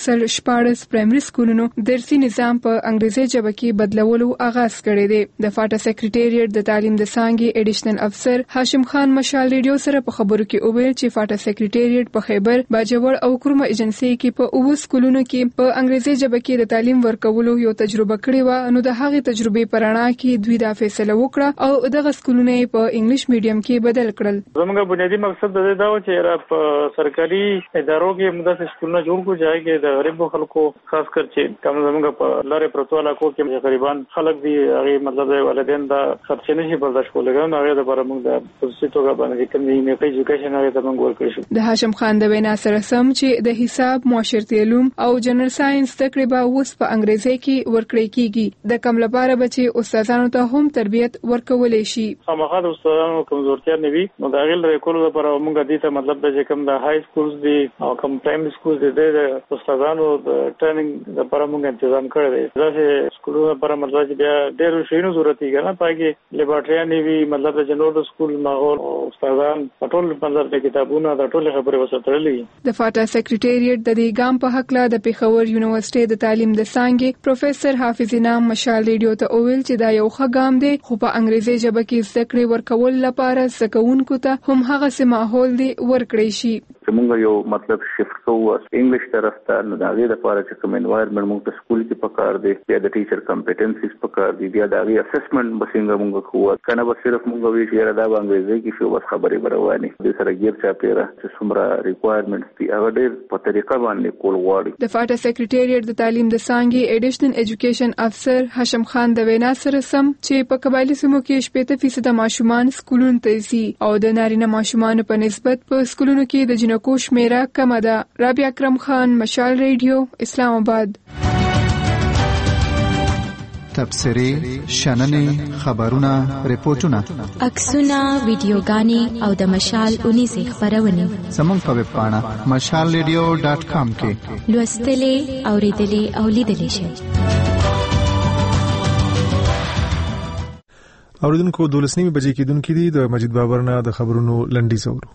Speaker 20: 114 پرایمري سکولونو درسي نظام په انګریزي ژبه کې بدلولو آغاز کړی دی. د فاټا سیکریټریټ د تعلیم د څانګې اډیشنل افسر هاشم خان مشال ریډیو سره په خبرو کې وویل چې فاټا سیکریټریټ په خیبر، باجوړ او کرمه ایجنسی کې په اوو سکولونو کې په انګریزي ژبه کې د تعلیم ورکولو یو تجربه کړې و، نو د هغې تجربې پر کې دوی دا فیصله وکړه او دغه سکولونه په انګلیش میډیم کې بدل کړل.
Speaker 11: زموږ بنیادی مقصد د دې دا و چې په سرکاري ادارو کې موږ د سکولونه جوړ کړو چې هغه د غریبو خلکو خاص کر چې کوم زموږ په لارې پروتو علاقو کې غریبان خلک دي هغه مطلب د والدین دا خرچ نه شي برداشت کولای نو هغه د بار موږ د خصوصي توګه باندې کوم نیمه ایجوکیشن هغه ته موږ ورکړو.
Speaker 20: د هاشم خان د وینا سره سم چې د حساب، معاشرتي علوم او جنرال ساينس تقریبا اوس په انګریزي کې ورکړی کیږي. د کوم لپاره بچي استادانو ته هم تربیت ورکولای شي.
Speaker 11: خامخا د استادانو کمزورتیا نه وي نو دا غل ریکول لپاره موږ د دې مطلب د چې کوم د های سکولز دي او کوم پرایمري سکولز دي د استادانو د ټریننګ لپاره موږ تنظیم کړی دی. دا چې سکولونو لپاره مطلب چې بیا ډېر شینو ضرورت دی نه پایږي لیبارټري نه وي مطلب د جنور سکول ماحول او استادان ټول مطلب د کتابونو د ټول خبرې وساتلې.
Speaker 20: د فاټا سیکریټریټ د دې ګام په حق لا د پیښور یونیورسيټي د تعلیم د څانګې پروفیسور حافظ انعام مشال ریډیو ته وویل چې دا یو ښه ګام دی خو په انګریزي ژبه کې زده کړې ورکول لپاره زده کوونکو ته هم هغه سه ماحول دی ورکړی شي.
Speaker 8: چې موږ یو مطلب شفت کوو انګلیش طرف ته، نو دا غي د لپاره چې کوم انوایرنمنت موږ ته سکول کې پکار دی، بیا د ټیچر کمپټنسیز پکار دی، بیا دا غي اسسمنت بسنګ موږ کوو، کنه به صرف موږ وی چې دا انګریزي کې شو بس خبرې برواني د سره غیر چا پیرا چې څومره ریکوایرمنټس دي هغه ډېر په طریقه باندې کول غواړي.
Speaker 20: د فاټا سیکریټریټ د تعلیم د څانګې ایډیشنل ایجوکیشن افسر هاشم خان د وینا سره سم چې په قبایلی سیمو کې 80% ماشومان سکولونو ته ځي او د نارینه ماشومانو په نسبت په سکولونو کې د جنکو شمیره کم ده. رابعه اکرم خان، مشال ریډیو، اسلام آباد.
Speaker 17: تبصرې، شننې، خبرونه، ریپورتونه،
Speaker 21: عکسونه، ویډیوګانې او د مشال اونیزې خبرونه
Speaker 17: زموږ په ویب پاڼه mashalradio.com کې
Speaker 21: لوستلې، اوریدلې او لیدلې شئ.
Speaker 1: اوریدونکو 12 بجې کېدونکې دي. د مجید بابر نه د خبرونو لنډیز اورو.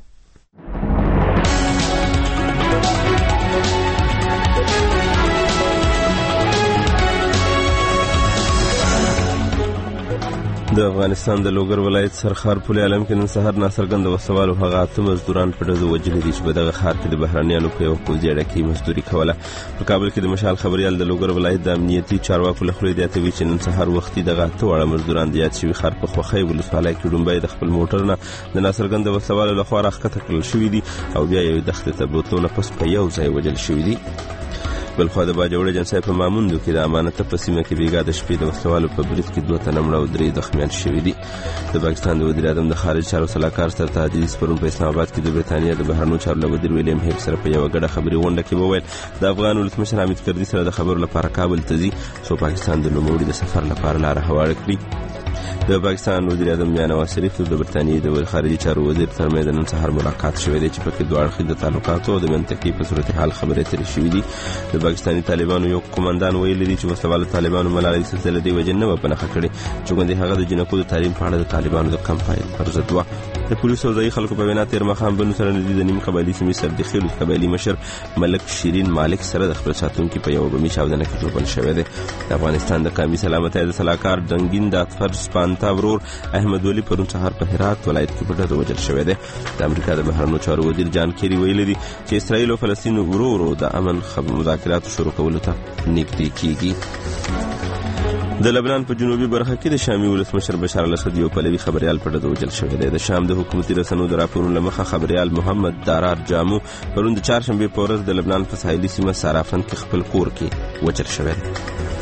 Speaker 2: د افغانستان د لوګر ولایت سرخار پل عالم کې نن سهار ناڅرګند وسوالو هغه اته مزدوران په ډزو وجلي دي چې په دغه ښار کې د بهرانيانو په یو پوځي اډه کې مزدوري کوله. په کابل کې د مشال خبريال د لوګر ولایت د امنیتي چارواکو له خوا د اتوي چې نن سهار وختي دغه اته وړه مزدوران د یاد شوي ښار په خوخي ولسوالۍ کې ډومبای د خپل موټر نه د ناڅرګند وسوالو له خوا راخته کړل شوې دي او بیا یو دښته ته بوتلونه پس په یو ځای وجل شوې دي. بلخو د باجوړ جنسای په ماموندو کې د امانت په سیمه کې بیګا د شپې د وسلوالو په برید کې 2 تنه مړه او 3 زخمیان شوي دي. د پاکستان د وزیر اعظم د خارجي چارو سلاکار سر تاج عزیز پرون په اسلام آباد کې د برتانیا د بهرنیو چارو وزیر ویلیام هیګ سره په یو غړه خبري غونډه کې وویل د افغان ولسمشر حامد کرزي سره د خبرو لپاره کابل ته ځي څو پاکستان د نوموړي د سفر لپاره لار هواره کړي. د پاکستان وزیر اعظم میاں نواز شریف د برتانیې د خارجي چارو وزیر ترمنځ نن سهار ملاقات شوې ده چې په کې دوه اړخیز تعلقات او د منطقي په صورتحال خبرې اترې شوې دي. د پاکستاني طالبانو یو قومندان ویلي دی چې وسوال طالبانو ملالۍ سلسله دی وجنه په نخښه کړي چې ګوندې هغه د جنکو د تعلیم په اړه د طالبانو د کمپاین پر ضد و. د پولیسو او ځایي خلکو په وینا تیر مخام بنو سره د نیم قبایلی سیمې سر د خیلو قبایلی مشر ملک شیرین مالک سره د خپل ساتونکو په یو بمی چاودنه کې ټوپل شوې ده. د افغانستان د قومي سلامتۍ د سلاکار دنګین د اطفر سپانتا ورور احمد ولی پرون سهار په هرات ولایت کې په ډزو وجل شوې ده. د امریکا د بهرنیو چارو وزیر جان کیری ویلي دی چې اسرائیل او فلسطین ورو د امن مذاکرات شروع کولو ته نږدې کیږي. د لبنان په جنوبي برخه کې د شامي ولسمشر بشار الاسد یو پلوي خبريال په ډزو وجل شوی دی. د شام د حکومتي رسنیو د راپورونو لمخه خبريال محمد دارار جامو پرون د چهارشنبه په ورځ د لبنان په ساحلي سیمه سارافن کې خپل کور کې وجل شوی دی.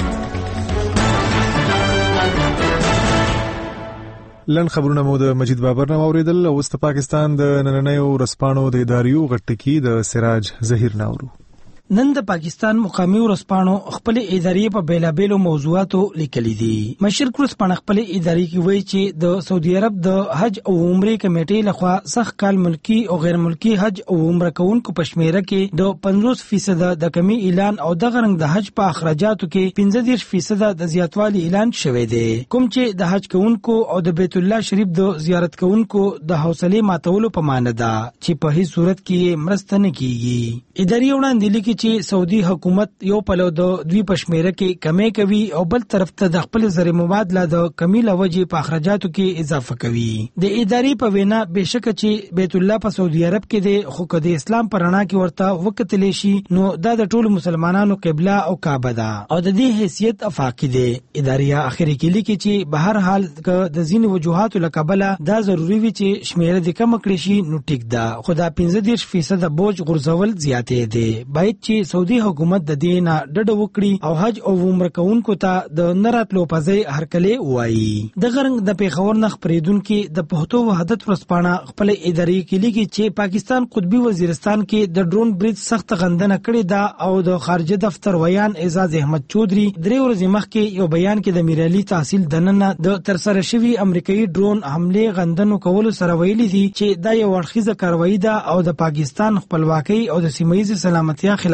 Speaker 1: لن خبرونه مو د مجید بابر نه اوریدل. او د پاکستان د نننیو رسپانو د اداریو غټکی د سراج ظهیر ناورو.
Speaker 22: نن د پاکستان مقامی ورسپانو خپل ادارې په بیلابېلو موضوعاتو لیکلي دي. مشر ورسپانه خپل ادارې کې وایي چې د سعودي عرب د حج او عمره کمیټې لخوا سخت کال ملکی او غیر ملکی حج او عمره کوونکو په شمیره کې د 50% د کمی اعلان او د غرنګ د حج په اخراجاتو کې 15% د زیاتوالي اعلان شوی دی. کوم چې د حج کوونکو او د بیت الله شریف د زیارت کوونکو د حوصله ماتولو په معنی ده چې په هیڅ صورت کې مرسته نه کیږي. ادارې وړاندې لیکي چې سعودي حکومت یو پلو د دوی پشمیره کې کمی کوي او بل طرف ته د خپل زر مبادله د کمی لوجې په اخراجاتو کې اضافه کوي. د ادارې په وینا بهشکه چې بیت الله په سعودي عرب کې د خو د اسلام پر رڼا کې ورته وکتل شي نو دا د ټولو مسلمانانو قبله او کعبه ده او د دې حیثیت افاقی ده. ادارې اخر کې لیکي چې به هر حال د ځینې وجوهاتو لکبله دا ضروری وي چې شمیره د کم کړي شي نو ټیک ده خو دا 15% بوج غرزول زیاتې ده. باید چې سعودي حکومت د دې نه ډډه وکړي او حج او عمره کوونکو ته د نراتلو پځای هرکله وایي. د غرنګ د پیښور نخ پریدونکو د پښتو وحدت ورسپانه خپل ادارې کې لیکي چې پاکستان قطبي وزیرستان کې د ډرون بریډ سخت غندنه کړې ده او د خارجه دفتر ویان اعزاز احمد چودري درې ورځې مخکې یو بیان کې د میرعلی تحصیل دننه د ترسره شوی امریکایي ډرون حمله غندنو کولو سره ویلي دي چې دا یو اړخیزه کاروایی ده او د پاکستان خپلواکۍ او د سیمه ییز سلامتیا خلاف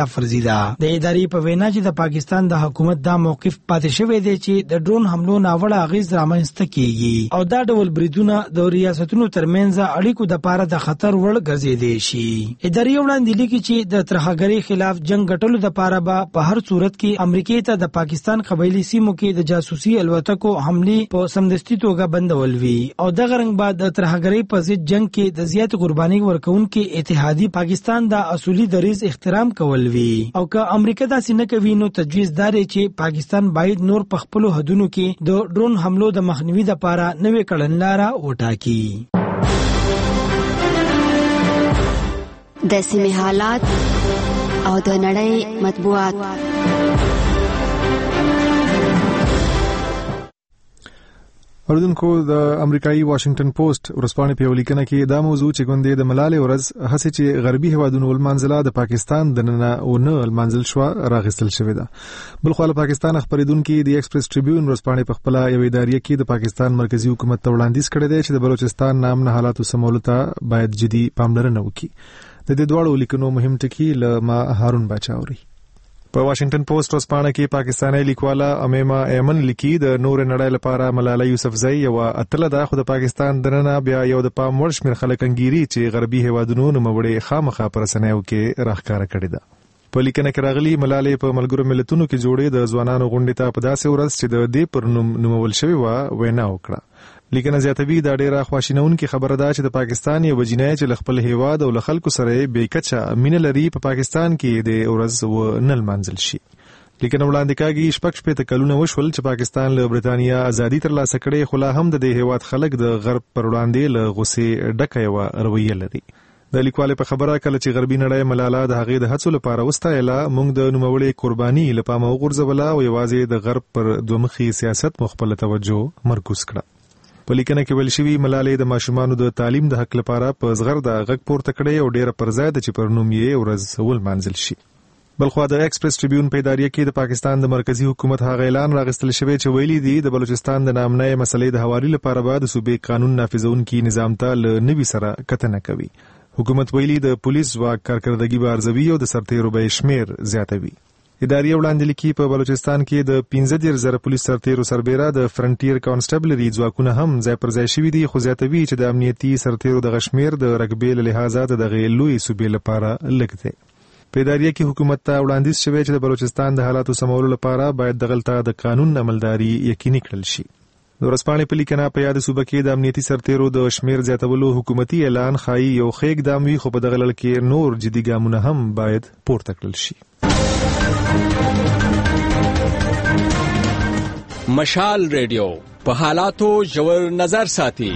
Speaker 22: خلاف ورزي ده. د ادارې په وینا چې د پاکستان د حکومت دا موقف پاتې شوی دی چې د ډرون حملو ناوړه اغیز رامنځته کیږي او دا ډول بریدونه د ریاستونو ترمنځ اړیکو د پاره د خطر وړ ګرځېدي شي. ادارې وړاندې لیکي چې د ترهګرۍ خلاف جنگ ګټلو د پاره به په هر صورت کې امریکای ته د پاکستان قبایلی سیمو کې د جاسوسي الوتکو حملې په سمدستي توګه بندول وي او دغه رنګ بعد د ترهګرۍ په ضد جنگ کې د زیات قرباني ورکوونکو اتحادی پاکستان د اصولي دریز احترام کول وي او که امریکا داسې نه کوي نو تجویز دار چې پاکستان باید نور په خپل حدودو کې د ډرون حملو د مخنیوي لپاره نوې کړنلاره وټاکي.
Speaker 18: د سیمې حالات او د نړۍ مطبوعات.
Speaker 1: اوریدونکو د امریکایي واشنگټن پوسټ ورځپاڼې په ولیکنه کې دا موضوع چې ګوندې د ملالۍ ورځ هڅه چې غربي هوادونو المنزله د پاکستان د نن او نه المنزل شو راغستل شوې ده. بلخو له پاکستان خبرېدونکو د ایکسپریس ټریبیون ورځپاڼې په خپل یو ادارې کې د پاکستان مرکزی حکومت ته وړاندیز کړی دی چې د بلوچستان نامنه حالاتو سمولو ته باید جدي پاملرنه وکړي. د دې دواړو لیکنو مهم ټکي له ما هارون باچاوري. په واشنگټن پوسټ ورځپاڼه کې پاکستاني لیکواله امیما ایمن لیکي د نور نړۍ لپاره ملالۍ یوسفزۍ یو اتله ده خو د پاکستان دننه بیا یو د پام وړ شمېر خلک انګیري چې غربي هیوادونو نوموړې خامخا پر رسنیو کې راښکاره کړې ده. په لیکنه کې راغلي ملالۍ په ملګرو ملتونو کې جوړې د ځوانانو غونډې ته په داسې ورځ چې د دې پر نوم نومول شوی و وینا وکړه. لیکنه زیاتوي دا ډیره خواشینونکې خبره ده چې د پاکستان یو وجینای چې خپل هیواد او خلکو سره بې کچه مینه لري په پاکستان کې د ورځ و نل منزل شي. لیکنه وړاندې کاږي 6 کلونه وشول چې پاکستان له برتانیا ازادي ترلاسه کړې خو لا هم د هیواد خلک د غرب پر وړاندې له غصې ډکه یو رویه لري. د لیکوال په خبره کله چې غربي نړۍ ملاله د هغې د هڅو لپاره وستایله موږ د نوموړې قرباني لپاره وغورځوله او یوازې د غرب پر دومخي سیاست مخبل توجه مرکوز کړه. په لیکنه کې ویل شوی ملالۍ د ماشومانو د تعلیم د حق لپاره په زغر د غږ پورته کړې او ډیره پر ځای د چې پر نوم یې ورځ ول منزل شي. بلخو د ایکسپریس ټریبیون په ادارې کې د پاکستان د مرکزی حکومت هغه اعلان راغستل شوی چې ویلي دی د بلوچستان د نامنۍ مسلې د حوالې لپاره به د صوبې قانون نافذونکي نظام ته له نوي سره کتنه کوي. حکومت ویلي د پولیس ځواک کارکردګي به ارزوي او د سرتیرو به شمیر زیاتوي. ادارې وړاندې لیکي په بلوچستان کې د 15,000 پولیس سرتیرو سربېره د فرنټیر کانسټیبلري ځواکونه هم ځای پر ځای شوي دي خو زیاتوي چې د امنیتي سرتیرو د غشمیر د رقبې له لحاظه د دغه لوی صوبې لپاره لږ دی. په ادارې کې حکومت ته وړاندیز شوی چې د بلوچستان د حالاتو سمولو لپاره باید دغلته د قانون عملداري یقیني کړل شي. د ورځپاڼې په لیکنه په یاد صوبه کې د امنیتي سرتیرو د شمیر زیاتولو حکومتي اعلان ښایي یو ښه اقدام وي خو په دغه لړ کې نور جدي ګامونه هم باید پورته کړل شي.
Speaker 15: مشال ریډیو په حالاتو ژور نظر ساتي.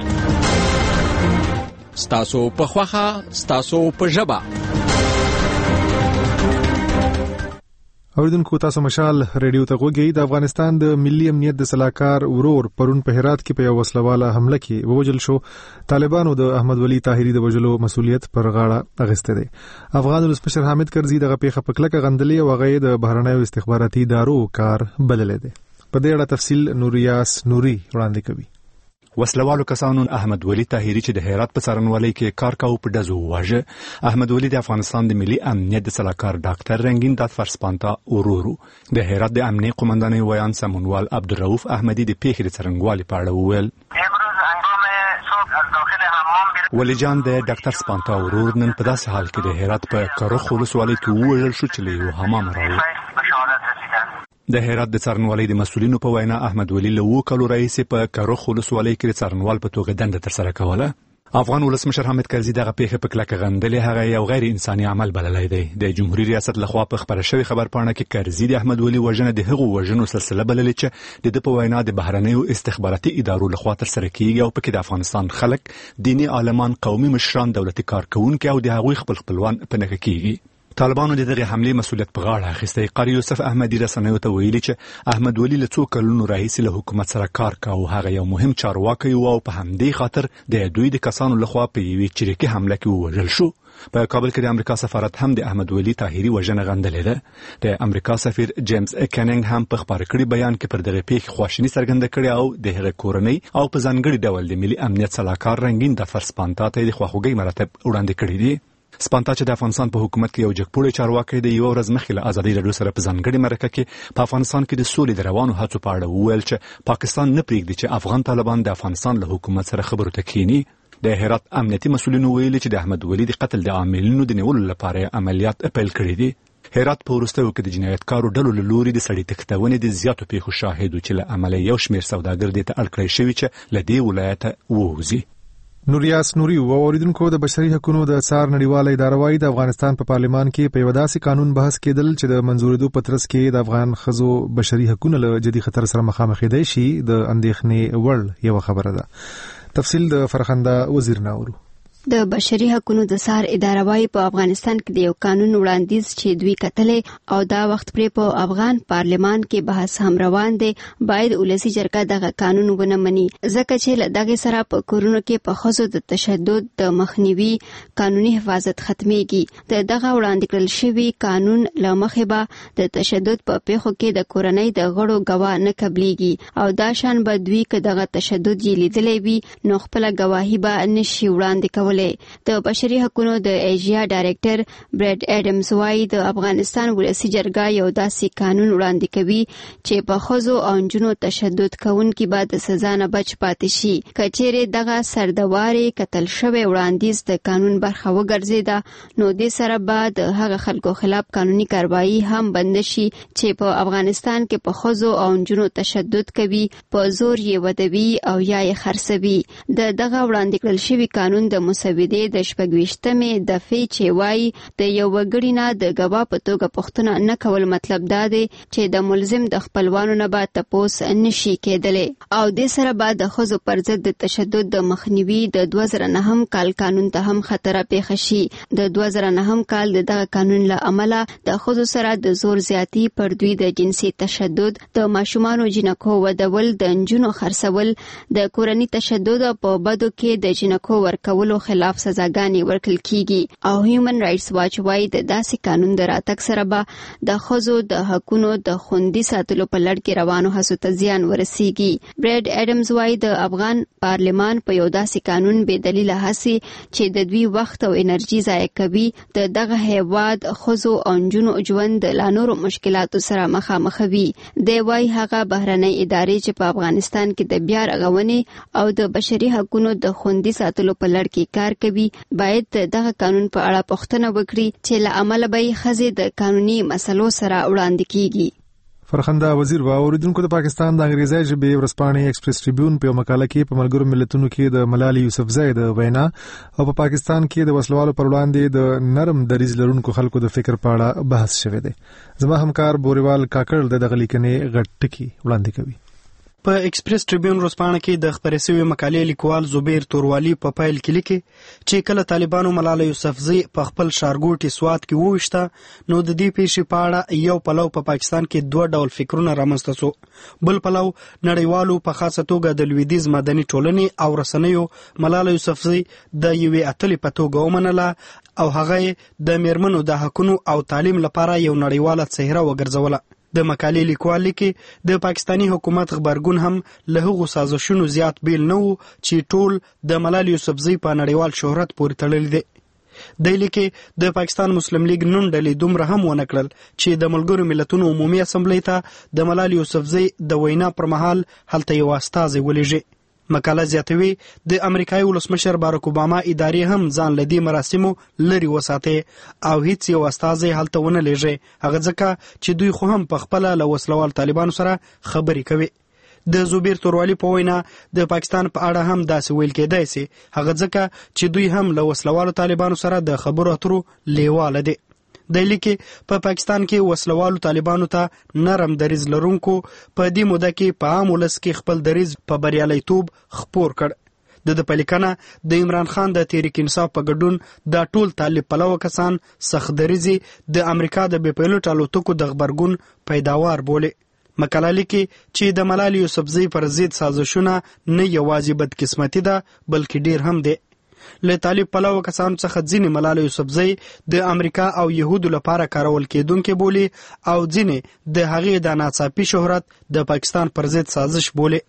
Speaker 15: ستاسو په خوخه ستاسو په ژبه.
Speaker 1: اوریدونکو تاسو مشال ریډیو ته غوږی. د افغانستان د ملي امنیت د سلاکار ورور پرون په هرات کې په یو وسلواله حمله کې ووجل شو. طالبانو د احمد ولی طاهری د وجلو مسؤلیت پر غاړه اخیسته دی. افغان ولسمشر حامد کرزي دغه پیښه په کلکه غندلې او هغه د بهرنیو استخباراتي ادارو کار بللی دی. په دې اړه تفصیل نوریاس نوري وړاندې کوي.
Speaker 3: وسلوالو کسانو احمد ولی طاهری چې د هرات په څارنوالۍ کې کار کاوه په ډزو وواژه. احمد ولی د افغانستان د ملي امنیت د سلاکار ډاکټر رنگین دادفر سپانتا ورورو د هرات د امنیت قومندانۍ ویان سمونوال عبدالرؤف احمدی د پیښې د څرنګوالي په اړه وویل. ولی جان د ډاکټر سپانتا ورور نن په داسې حال کې د هرات په کرخ ولسوالۍ کې ووژل شو چې له یو حمام راووت. د هرات د څارنوالۍ د مسؤلینو په وینا احمد ولی له 2 کالو راهیسې په کرخ ولسوالۍ کې د څارنوال په توګه دنده ترسره کوله. افغان ولسمشر حامد کرزي دغه پیښه په کلکه غندلې هغه یو غیر انساني عمل بللی دی. د جمهوریت ریاست لخوا په خبره شوی خبرپاڼه کې کرزي د احمد ولی وژنه د هغو وژنو سلسله بللې چې د په وینا د بهرنیو استخباراتي ادارو لخوا ترسره کیږي او پکې د افغانستان خلک، دینی عالمان، قومي مشران، دولتي کارکونکي او د هغوی خپلوان په نښه کیږي. طالبانو د دغه حمله مسؤلیت په غاړه اخیستی. قاری یوسف احمدی رسنیو ته ویلي چې احمد ولی له 2 کلونو راهیسې له حکومت سره کار کاوه. هغه یو مهم چارواکی و او په همدې خاطر د دوی د کسانو لخوا په یوې چریکي حمله کې ووژل شو. په کابل کې د امریکا سفارت هم د احمد ولی طاهری وژنه غندلې ده. د امریکا سفیر جیمز کنینګ هم په خبر کړي بیان کې پر دغه پیښې خواشینی څرګنده کړې او د هغه کورنۍ او په ځانګړي ډول د ملي امنیت سلاکار رنگین دادفر سپانتا ته د خواخوږۍ مراتب وړاندې کړي دي. سپانتا چې د افغانستان په حکومت کې یو جګپوړی چارواکي دی یو ورځ مخکې له ازادي رادیو سره په ځانګړي مرکه کې په افغانستان کې د سولې د روانو هڅو په اړه وویل چې پاکستان نه پریږدي چې افغان طالبان د افغانستان له حکومت سره خبرو ته کینی. د هرات امنیتي مسؤلینو ویلي چې د احمد ولي د قتل د عاملینو د نیولو لپاره عملیات پیل کړي دي. هرات په وروستیو کې د جنایتکارو ډلو له لوري د سړي تښتونې د زیاتو پیښو شاهد و چې له امله یو شمېر سوداګر دې ته اړ کړی شوي چې له دې ولایته ووځي.
Speaker 1: نوریاس نوري اوریدونکو د بشري حقوقو د څار نړیواله اداره وايي د افغانستان په پارلمان کې په یو داسې قانون بحث کېدل چې د منځوریدو په ترڅ کې د افغان خزو بشري حقوقو له جدي خطر سره مخامخ دي شي د اندېښنې وړ یو خبره ده. تفصیل د فرخنده وزیر ناورو.
Speaker 18: د بشري حقوقو د څار اداره وايي په افغانستان کې د یو قانون وړاندیز چې دوی کتلې او دا وخت پرې په افغان پارلمان کې بحث هم روان دی باید ولسی جرګه دغه قانون ونه مني ځکه چې له دغه سره په کورونو کې په خزو د تشدد د مخنیوي قانوني حفاظت ختميږي. د دغه وړاندې کړل شوی قانون له مخې به د تشدد په پیښو کې د کورنۍ د غړو گواه نه قبليږي او دا شان به دوی که دغه تشدد یې لیدلې وي نو خپل گواهی به نشي وړاندې کولای. د بشري حقوقو د ایجیا ډایریکټر براد اډمز وايي د افغانستان ولسی جرګه یو داسې قانون وړاندې کوي چې په خزو او جنو تشدد کوونکي به د سزا نه بچ پاتې شي. کچېره دغه سردواري قتل شوی وړاندیز د قانون برخه وګرځیدا نو د سره به د هغه خلکو خلاف قانوني کاروائی هم بند شي چې په افغانستان کې په خزو او جنو تشدد کوي په زور یې ودوي او یا یې خرڅوي. دغه وړاندې کړل شوی قانون د مسودې د شپږويشتمې دفعې چې وایي د یو وګړي نه د گواه په توګه پوښتنه نه کول مطلب دا دی چې د ملزم د خپلوانو نه به تپوس نشي کېدلی او د سره به د خزو پر ضد د تشدد د مخنیوي د 2009 کال قانون ته هم خطر پیښ شي. د 2009 کال دغه قانون له عمله د خزو سره د زور زیاتی پر دوی د جنسي تشدد د ماشومانو جنکو ودول د انجونو خرڅول د کورنۍ تشدد په بدو کې د جنکو ورکولو خلاف سزاګانې ورکړل کیږي او هیومن رائټس واچ وايي د داسې قانون د راتګ سره به د خزو د حقوقو د خوندي ساتلو په لړ کې روانو هڅو ته زیان ورسیږي. براد اډمز وايي د افغان پارلمان په یو داسې قانون به دلیل هڅه چې د دوی وخت او انرژي ضایع کوي د دغه هیواد خزو او جنو ژوند لا نورو مشکلاتو سره مخامخ وي. دی وايي هغه بهرنۍ ادارې چې په افغانستان کې د بیا رغونې او د بشري حقوقو د خوندي ساتلو په لړ کې کار کوي باید دغه قانون په اړه پوښتنه وکړي چې له عمله به خزې د قانوني مسلو سره وړاندې کیږي.
Speaker 1: فرخنده وزیر و اوریدونکو د پاکستان د انګریزي ژبې ورځپاڼې ایکسپریس ټریبیون په مقاله کې په ملګرو ملتونو کې د ملالي یوسفزۍ د وینا او په پاکستان کې د وسلوالو پر وړاندې د نرم دریځ لرونکو خلکو د فکر په اړه بحث شوی دی. زما همکار بوریوال کاکړ دغه لیکنې غټ ټکی وړاندې کوي.
Speaker 22: په ایکسپریس ټریبیون ورځپاڼه کې د خبرې شوی مقالې لیکوال زبیر توروالی په پایل کې لیکي چې کله طالبانو ملاله یوسفزۍ په خپل ښارګوټي سوات کې وویشته نو د دې پیښې په اړه یو پلو په پاکستان کې دوه ډول فکرونه رامنځته شو. بل پلو نړیوالو په خاصه توګه د لویدیز مدني ټولنې او رسنیو ملاله یوسفزۍ د یوې اتلې په توګه ومنله او هغه د میرمنو د حقوقو او تعلیم لپاره یو نړیواله څهره وګرځوله. د مقالې لیکوال لیکي د پاکستانی حکومت خبرګون هم له هغو سازشونو زیات بیل نه وو چې ټول د ملالي یوسفزۍ په نړیوال شهرت پورې تړلي دي. د لیکي د پاکستان مسلم لیگ نون ډلې دومره هم ونه کړل چې د ملګرو ملتونو عمومي اسمبلی ته د ملالي یوسفزۍ د وینا پر مهال هلته یو استازی ولېږي. مقاله زیاتوي د امریکایي ولسمشر باراک اوباما ادارې هم ځان له دې مراسمو لري وساتي او هیڅ یو استازی هلته ونه لېږي هغه ځکه چې دوی خو هم په خپل له وسلوال طالبانو سره خبرې کوي. د زبیر توروالی په وینا د پاکستان په اړه هم داسې ویل کېدای شي هغه ځکه چې دوی هم له وسلوالو طالبانو سره د خبرو اترو لیواله دي. د لیکي په پاکستان کې وسلوالو طالبانو ته نرم دریځ لرونکو په دې موده کې په عام ولس کې خپل دریځ په بریالیتوب خپور کړ. د پلیکنه د عمران خان د تحریک انصاف په ګډون د ټول طالب پلوه کسان سخت دریځي د امریکا د بي پایلوټ الوتکو د خبرګون پیداوار بوله. مقاله لیکي چې د ملالي یوسفزۍ پر ضد سازشونه نه یوازې بدقسمتي ده بلکې ډیر هم دي. له طالب پلوه کسانو څخه ځینې ملاله یوسفزۍ د امریکا او یهودو لپاره کارول کېدونکې بولي او ځینې د هغې د ناڅاپي شهرت د پاکستان پر ضد سازش بولي.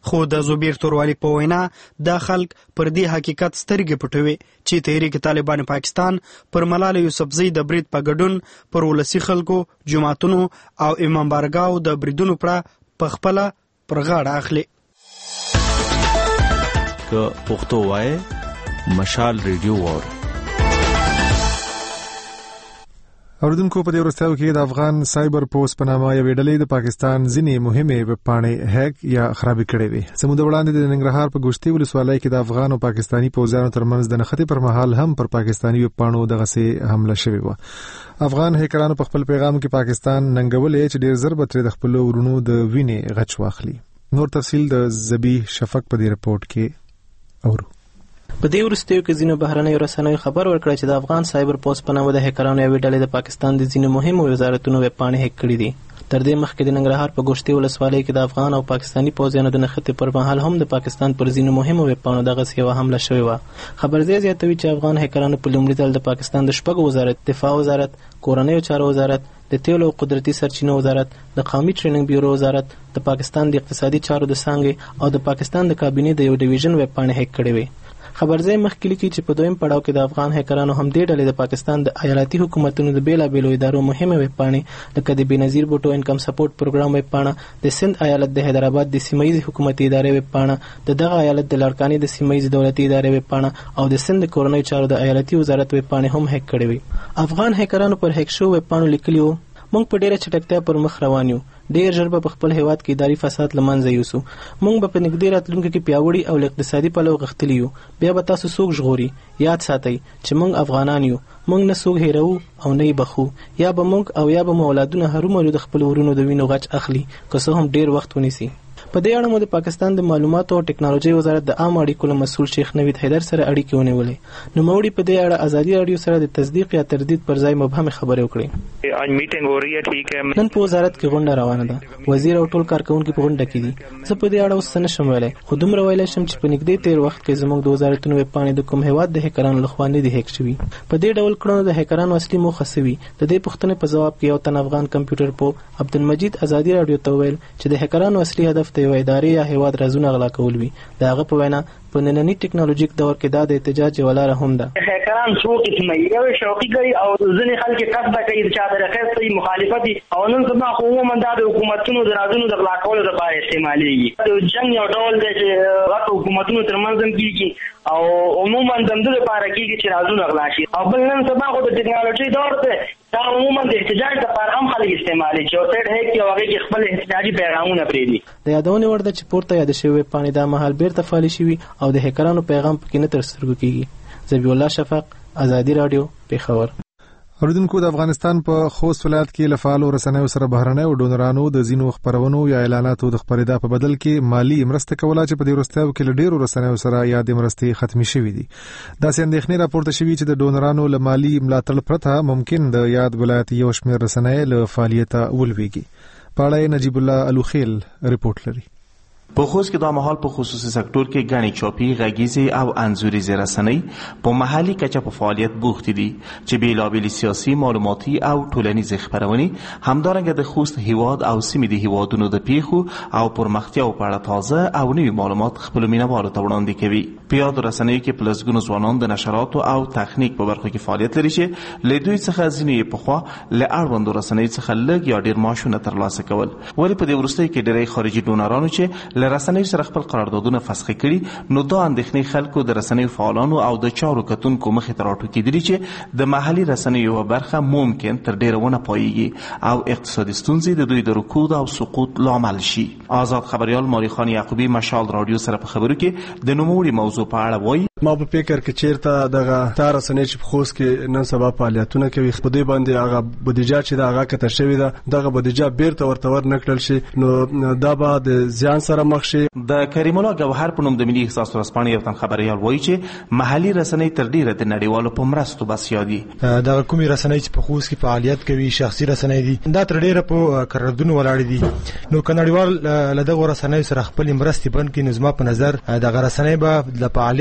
Speaker 14: خو د زبیر توروالی په وینا دا خلک پر دې حقیقت سترګې پټوي چې تحریک طالبان پاکستان پر ملالۍ یوسفزۍ د برید په ګډون پر ولسي خلکو جماعتونو او امام بارګاو د بریدونو په خپله پر غاړه اخلي.
Speaker 6: که پښتو وایي مشال ریډیو وور.
Speaker 1: اوردونکو په دې ورستیو کې د افغان سایبر پوسټ په نامه یوې ډلې د پاکستان ځینې مهمې ویب پاڼې هیک یا خرابې کړې وې. زموږ د وړاندې د ننګرهار په ګوشتي ولسوالۍ کې د افغان او پاکستاني پوځیانو ترمنځ د نښتې پر مهال هم پر پاکستاني ویب پاڼو دغسې حمله شوې وه. افغان هیکرانو په خپل پیغام کې پاکستان ننګولې چې ډېر ژر به ترې د خپلو ورونو د وینې غچ واخلي. نور تفصیل د زبی شفق په دې رپورټ کې اورو.
Speaker 9: په دې وروستیو کې ځینو بهرنیو رسنیو خبر ورکړی چې د افغان سایبر پوسټ په نامه د هیکرانو یوې ډلې د پاکستان د ځینو مهمو وزارتونو ویب پاڼې هیک کړي دي. تر دې مخکې د ننګرهار په ګوشتي ولسوالۍ کې د افغان او پاکستاني پوځیانو د نښتې پر مهال هم د پاکستان پر ځینو مهمو ویب پاڼو دغسې یوه حمله شوې وه. خبرځای زیاتوي چې افغان هیکرانو په لومړي ځل د پاکستان د شپږو وزارت، دفاع وزارت، کورنیو چارو وزارت، د تیلو او قدرتي سرچینو وزارت، د قومي ټریننګ بیورو وزارت، د پاکستان د اقتصادي چارو د څانګې او د پاکستان د کابینې د یو ډیویژن ویب پاڼې هیک کړې وې. خبرځای مخکې لیکي چې په دویم پړاو کې د افغان هیکرانو هم دې ډلې د پاکستان د ایالتي حکومتونو د بیلابیلو ادارو مهمه ویب پاڼې لکه د بېنظیر بوټو انکم سپورټ پروګرام ویب پاڼه، د سند ایالت د حیدرآباد د سیمه ییزې حکومتي ادارې ویب پاڼه، د دغه ایالت د لړکانې د سیمه ییزې دولتي ادارې ویب پاڼه او د سند د کورنیو چارو د ایالتي وزارت ویب پاڼې هم هیک کړې وې. افغان هیکرانو پر هیک شوو ویب پاڼو لیکلي وو: موږ په ډېره چټکتیا پر مخ روان یو، ډېر ژر به په خپل هیواد کې اداري فساد له منځه یوسو، موږ به په نږدې راتلونکي کې پیاوړي او له اقتصادي پلوه غښتلي یو، بیا به تاسو څوک ژغوري. یاد ساتئ چې موږ افغانان یو، موږ نه څوک هیرو او نه یې بخو، یا به موږ او یا به مو اولادونه هرومرو د خپل ورونو د وینو غچ اخلي که څه هم ډېر وخت ونیسي. په دې اړه مو د پاکستان د معلوماتو او ټکنالوژي وزارت د عام اړیکو له مسؤل شیخ نوید حیدر سره اړیکې ونیولې. نوموړي په دې اړه ازادي راډیو سره د تصدیق یا تردید پر ځای مبهمې خبرې وکړې. نن په وزارت کې غونډه روانه ده، وزیر او ټول کارکونکي په غونډه کې دي. زه په دې اړه اوس څه نشم ویلی، خو دومره ویلی شم چې په نږدې تیر وخت کې زموږ د وزارتونو ویب پاڼې د کوم هیواد د هیکرانو لخوا نه دي هیک شوي. په دې ډول کړنو د هیکرانو اصلي موخه څه وي؟ د دې پوښتنې په ځواب کې یو تن افغان کمپیوټر پوه عبدالمجید ازادي راډیو ته وویل چې د هیکرانو اصلي هدف د یوې ادارې یا هیواد رازونه غلا کول وي. د هغه په وینا په ننني ټکنالوژیک دور کې دا د احتجاج یوه لاره هم ده.
Speaker 23: هیکران څو قسمه یو شوقي کوي او ځینې خلک قصد کوي چې چا د خیر صحیح مخالفت او نن سبا خو عموما دا د حکومتونو د رازونو د غلا کولو لپاره استعمالېږي. د جنګ یو ډول دی چې غټ حکومتونو ترمنځ هم کېږي او عموما د همدې لپاره کېږي چې رازونه غلا شي. او بل نن سبا خو د ټکنالوژي دور دی، دا عموما د احتجاج لپاره هم خلک استعمالوي چې اوسېډ هیک کې هغې کې خپل احتجاجي پیغامونه پرېږدي.
Speaker 9: د یادونې وړ ده چې پورته یاد شوې ویبپاڼې دا مهال بیرته فعالې شوي او د هیکرانو پیغام پکې نه تر سترګو کېږي. ذبیح الله شفق، ازادي راډیو، پېښور.
Speaker 1: اوریدونکو، د افغانستان په خوست ولایت کې له فعالو رسنیو سره بهرنیو ډونرانو د ځینو خپرونو یا اعلاناتو د خپرېدا په بدل کې مالی مرسته کوله چې په دې وروستیو کې له ډېرو رسنیو سره یادې مرستې ختمې شوې دي. داسې اندېښنې راپورته شوي چې د ډونرانو له مالي ملاتړ پرته ممکن د یاد ولایت یو شمېر رسنۍ له فعالیته ولویږي. په اړه نجیب الله الوخیل رپورټ لري.
Speaker 24: په خوست کې دا مهال په خصوصي سکتور کې غني چاپی، غږیزې او انځوریزې رسنۍ په محلي کچه په فعالیت بوختې دي چې بیلابېلې سیاسي، معلوماتي او ټولنیزې خپرونې، همدارنګه د خوست هیواد او سیمې د هیوادونو د پیښو او پرمختیاو په اړه تازه او نوي معلومات خپلو مینوالو ته وړاندې کوي. په یادو رسنیو کې په لسګونو ځوانان د نشراتو او تخنیک په برخو کې فعالیت لري چې له دوی څخه ځینې یې پخوا له اړوندو رسنیو څخه لږ یا ډېر معاشونه ترلاسه کول. ولې په دې وروستیو کې ډېری خارجي ډونرانو چې له رسنیو سره خپل قراردادونه فسخ کړي، نو دا اندېښنې خلکو د رسنیو فعالانو او د چارو کتونکو مخې ته راټوکېدلي چې د محلي رسنیو یوه برخه ممکن تر ډېره ونه پایېږي او اقتصادي ستونزې د دوی د رکود او سقوط لامل شي. آزاد خبریال ماری خان یعقوبی مشال راډیو سره په خبرو کې د نوموړي موضوع په اړه وایي:
Speaker 25: ما په فکر کې چیرته دغه تا رسنۍ چې په خوست کې نن سبا فعالیتونه کوي، په دې باندې هغه بودیجه چې دا هغه کته شوې ده، دغه بودیجه بیرته ورته ورنکړل شي، نو دا به د زیان سره مخ شي.
Speaker 24: د کریم الله ګوهر په نوم د ملي احساس ورځپاڼې یو تن خبریال وایي چې محلي رسنۍ تر ډیره د نړیوالو په مرستو بسیا دي.
Speaker 26: دغه کومې رسنۍ چې په خوست کې فعالیت کوي شخصي رسنۍ دي، دا تر ډیره په قراردادونو ولاړې دي. نو که نړیوال له دغو رسنیو سره خپلې مرستې بند کړي، نو زما په نظر دغه رسنۍ به له فعالیته وغورځي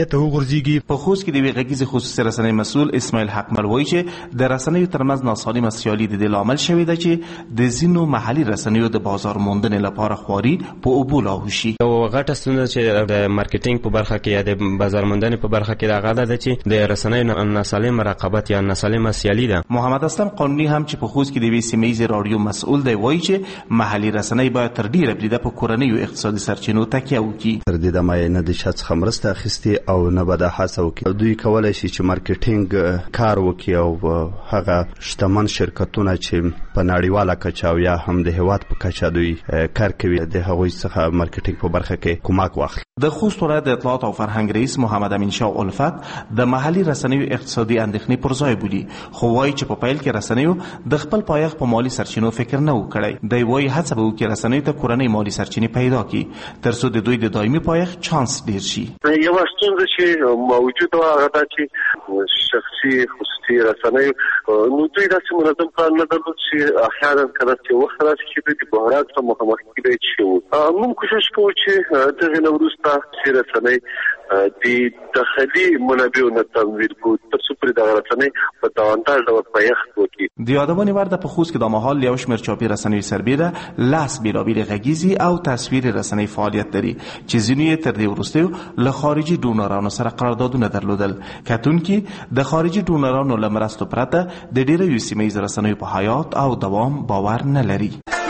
Speaker 26: غورځيږي.
Speaker 24: په خوست کې د غږیز خصوصي رسنۍ مسؤل اسماعیل حقمل وایي چې د رسنیو ترمنځ ناسالمه سیالي د دې لامل شوې ده چې د ځینو محلي رسنیو د بازار موندنې لپاره خواري په اوبو لاهو شي.
Speaker 4: یو غټه ستونزه چې د مارکیټینګ په برخه کې یا د بازار موندنې په برخه کې دا غاده ده چې د رسنیو ناسالم رقابت یا ناسالمه سیالي ده.
Speaker 24: محمد اسلم قانوني هم چې په خوست کې د وی سیمې رادیو مسؤل دی وایي چې محلي رسنۍ باید تر ډیره بریده په کورنیو اقتصادي سرچینو تکیه وکړي.
Speaker 5: تر دې دمه نه د شخص خمرسته اخیستي او نه به د هڅه وکړي. دوی کولای شي چې مارکیټینګ کار وکړي او هغه شتمن شرکتونه چې په نړیواله کچه او یا هم د هیواد په کچه دوی کار کوي د هغوی څخه مارکیټینګ په برخه کې کومک واخلي.
Speaker 24: د خوست ولایت د اطلاعات او فرهنګ رئیس محمد امین شاه الفت د محلي رسنیو اقتصادي اندېښنې پر ځای بولي، خو وایي چې په پیل کې رسنیو د خپل پایښت په مالی سرچینو فکر نه و کړی. دی وایي هڅه به وکړي رسنیو ته کورنۍ مالی سرچینې پیدا کړي تر څو د دوی د دایمي پایښت چانس ډیر شي.
Speaker 7: یوه ستونزه چې موجوده وه هغه دا چې شخصي خصوصي رسنیو نو دوی داسې منظم پلان نه درلود چې احیانا کله چې وخت راشي چې دوی د بحران سره مخامخ کېدای شي. موږ کوشش کوو چې دغې نه وروسته چې رسنۍ د داخلي منابعو نه تمویل کړو تر څو پرې دغه رسنۍ په دوامدار ډول پایښت وکړي.
Speaker 24: د یادونې وړ ده په خوست کې دا مهال یو شمېر چاپي رسنیو سربیره 10 بېلابېلې غږیزې او تصویري رسنۍ فعالیت لري چې ځینې یې تر دې وروستیو له خارجي ډونرانو سره قراردادونه درلودل. کتونکي د خارجي ډونرانو له مرستو پرته د ډېرو سیمه ییزو رسنیو په حیات او دوام باور نه لري.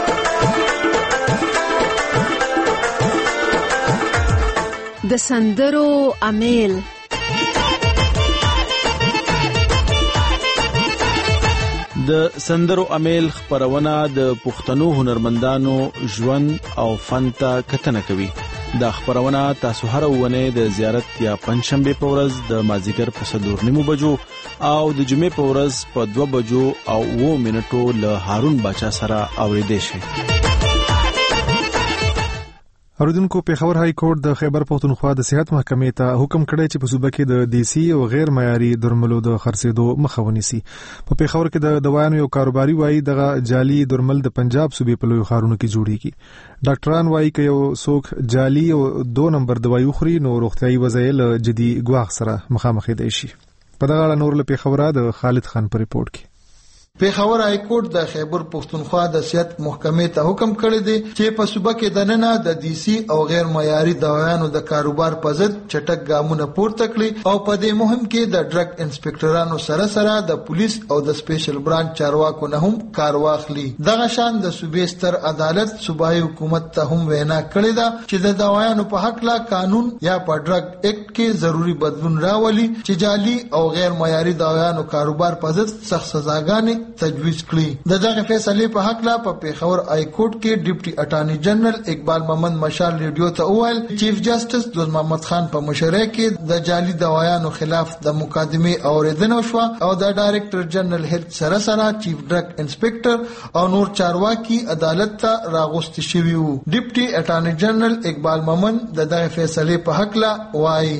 Speaker 10: د سندرو امیل
Speaker 6: د سندرو امیل خبرونه د پښتنو هنرمندانو ژوند او فن ته کتنه کوي. دا خبرونه تاسو هر ونه د زیارت یا پنځشنبه په ورځ د مازیګر په 4:30 بجو او د جمعې په ورځ په 2 بجو او 2 منټو له هارون باچا سره اوریدئ شئ.
Speaker 1: اوریدونکو پیښور های کورټ د خیبر پښتونخوا د صحت محکمې ته حکم کړی چې په صوبه کې د دیسي او غیر معیاري درملو د خرڅېدو مخه ونیسي. په پیښور کې د دوايانو یو کاروباري وایي دغه جعلي درمل د پنجاب صوبې په لوی ښارونو کې جوړیږي. ډاکټران وایي چې یو څوک جعلي او 2 نمبر دوايي خوري نو روغتيایي وضعیت له جدي ګواښ سره مخامخ دی شي. په دغه اړه نور له پیښور د خالد خان په ریپورت کې.
Speaker 12: پیښور های کورټ د خیبر پښتونخوا د صحت محکمې ته حکم کړی دی چې په صوبه کې د نننه د دیسي او غیر معیاري دوايانو د کاروبار په ضد چټک ګامونه پورته کړي او په دې مهم کې د ډرګ انسپکټرانو سره سره د پولیس او د سپیشل برانچ چارواکو نه هم کار واخلي. دغه شان د صوبې ستر عدالت صوبایي حکومت ته هم وینا کړې ده چې د دوايانو په حق لا قانون یا په ډرګ اکټ کې ضروري بدلون راولي چې جعلي او غیر معیاري دوايانو کاروبار په ضد سخت سزاګانې تجویز کړي. دغه فیصله په حق لا په پیښور های کورټ کې ډیپټي اټارنی جنرال اقبال محمد مشال ریډیو ته وویل چیف جسټس دوست محمد خان په مشوره کې د جعلي دوايانو خلاف د مقدمه اوریدنه شو او د ډایریکټر جنرال هیلث سره سره چیف ډرګ انسپکټر او نور چارواکي عدالت ته راغوست شوی وو. ډیپټي اټارنی جنرال اقبال محمد دغه فیصله په حق لا وایي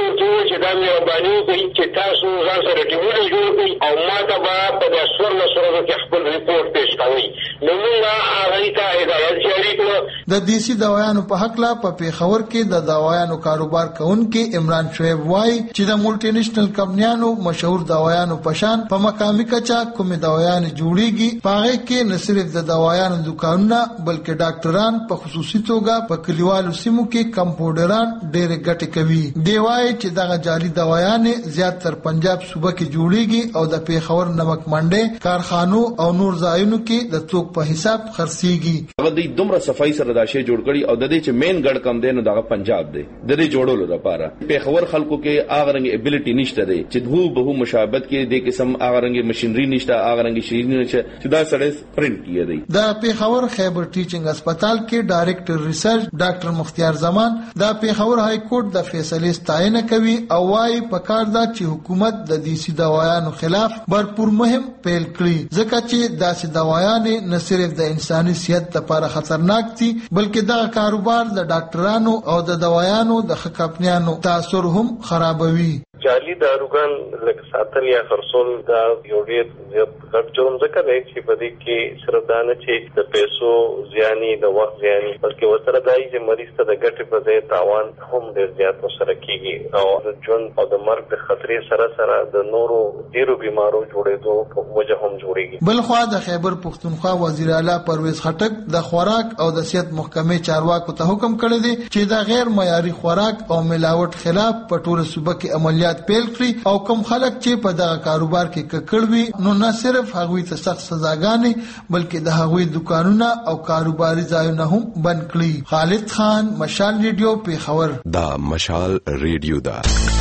Speaker 13: چې دا مهرباني کوي چې تاسو ځان سره ټیمونه جوړ کړئ او ماته به په داسور سره کې خپل ریپورت پیش کوي. نو موږ هغه ته هدایت جاری کړو.
Speaker 12: د دیسي دوايانو په حق لا په پیښور کې د دوايانو کاروبار کوونکي عمران شعیب وایي چې د مولټي نېشنل کمپنیانو مشهور دوايانو په شان په مقامي کچا کومې دوايانې جوړیږي پاره کې نه صرف د دوايانو دکانونه بلکې ډاکټران په خصوصي توګه په کلیوالو سیمو کې کمپاوډران ډېر ګټه کوي. دی وایي چې دغه جعلي دوايانې زیات تر پنجاب صوبه کې جوړیږي او د پیښور نمک منډي کارخانو او نور ځایونو کې د توک په حساب خرڅيږي.
Speaker 27: هغه د دومره صفائی سره دا شی جوړ کړي او د دې چې مین ګډ کم دی نو دا پنجاب دی د دې جوړولو لپاره پیښور خلکو کې هغه رنګ ابیلیټی نشته دی چې به مشابهت کې د قسم هغه رنګ ماشينري نشته هغه رنګ شي نشته چې دا سره پرنٹ کیږي دی.
Speaker 12: د پیښور خیبر ټیچینګ هسپتال کې ډایریکټر ریسرچ ډاکټر مختیار زمان د پیښور های کورټ د فیصلې ستاینه کوي او وايي پکار دا چې حکومت د دیسي دوايانو خلاف برپور مهم پیل کړي ځکه چې داسې دوايانې نه صرف د انساني صحت لپاره خطرناک دي بلکې دا کاروبار د ډاکټرانو او د دوايانو د خکپنیانو تاثیر هم خرابوي.
Speaker 7: جعلي داروګان لکه ساتل یا خرڅول دا یو ډېر غټ جرم ځکه دی چې په دې کې صرف دا نه چې د پیسو زیاني د وخت زیاني بلکې ورسره دا چې مریض ته د ګټې په ځای تاوان هم ډېر زیات ورسره کېږي او د ژوند او د مرګ د خطرې سره د نورو ډېرو بیمارو جوړېدو په وجه هم جوړېږي.
Speaker 12: بلخوا د خیبر پښتونخوا وزیر اعلی پرویز خټک د خوراک او د صحت محکمې چارواکو ته حکم کړی دی چې د غیر معیاري خوراک او ملاوټ خلاف په ټوله صوبه کې عملیات پیل کړي او کوم خلک چې په دغه کاروبار کې ککړ وي نو نه صرف هغوی ته سخت سزاګانې بلکې د هغوی دکانونه او کاروباري ځایونه هم بند کړي. خالد خان، مشال ریډیو، پیښور.
Speaker 8: دا مشال ریډیو دا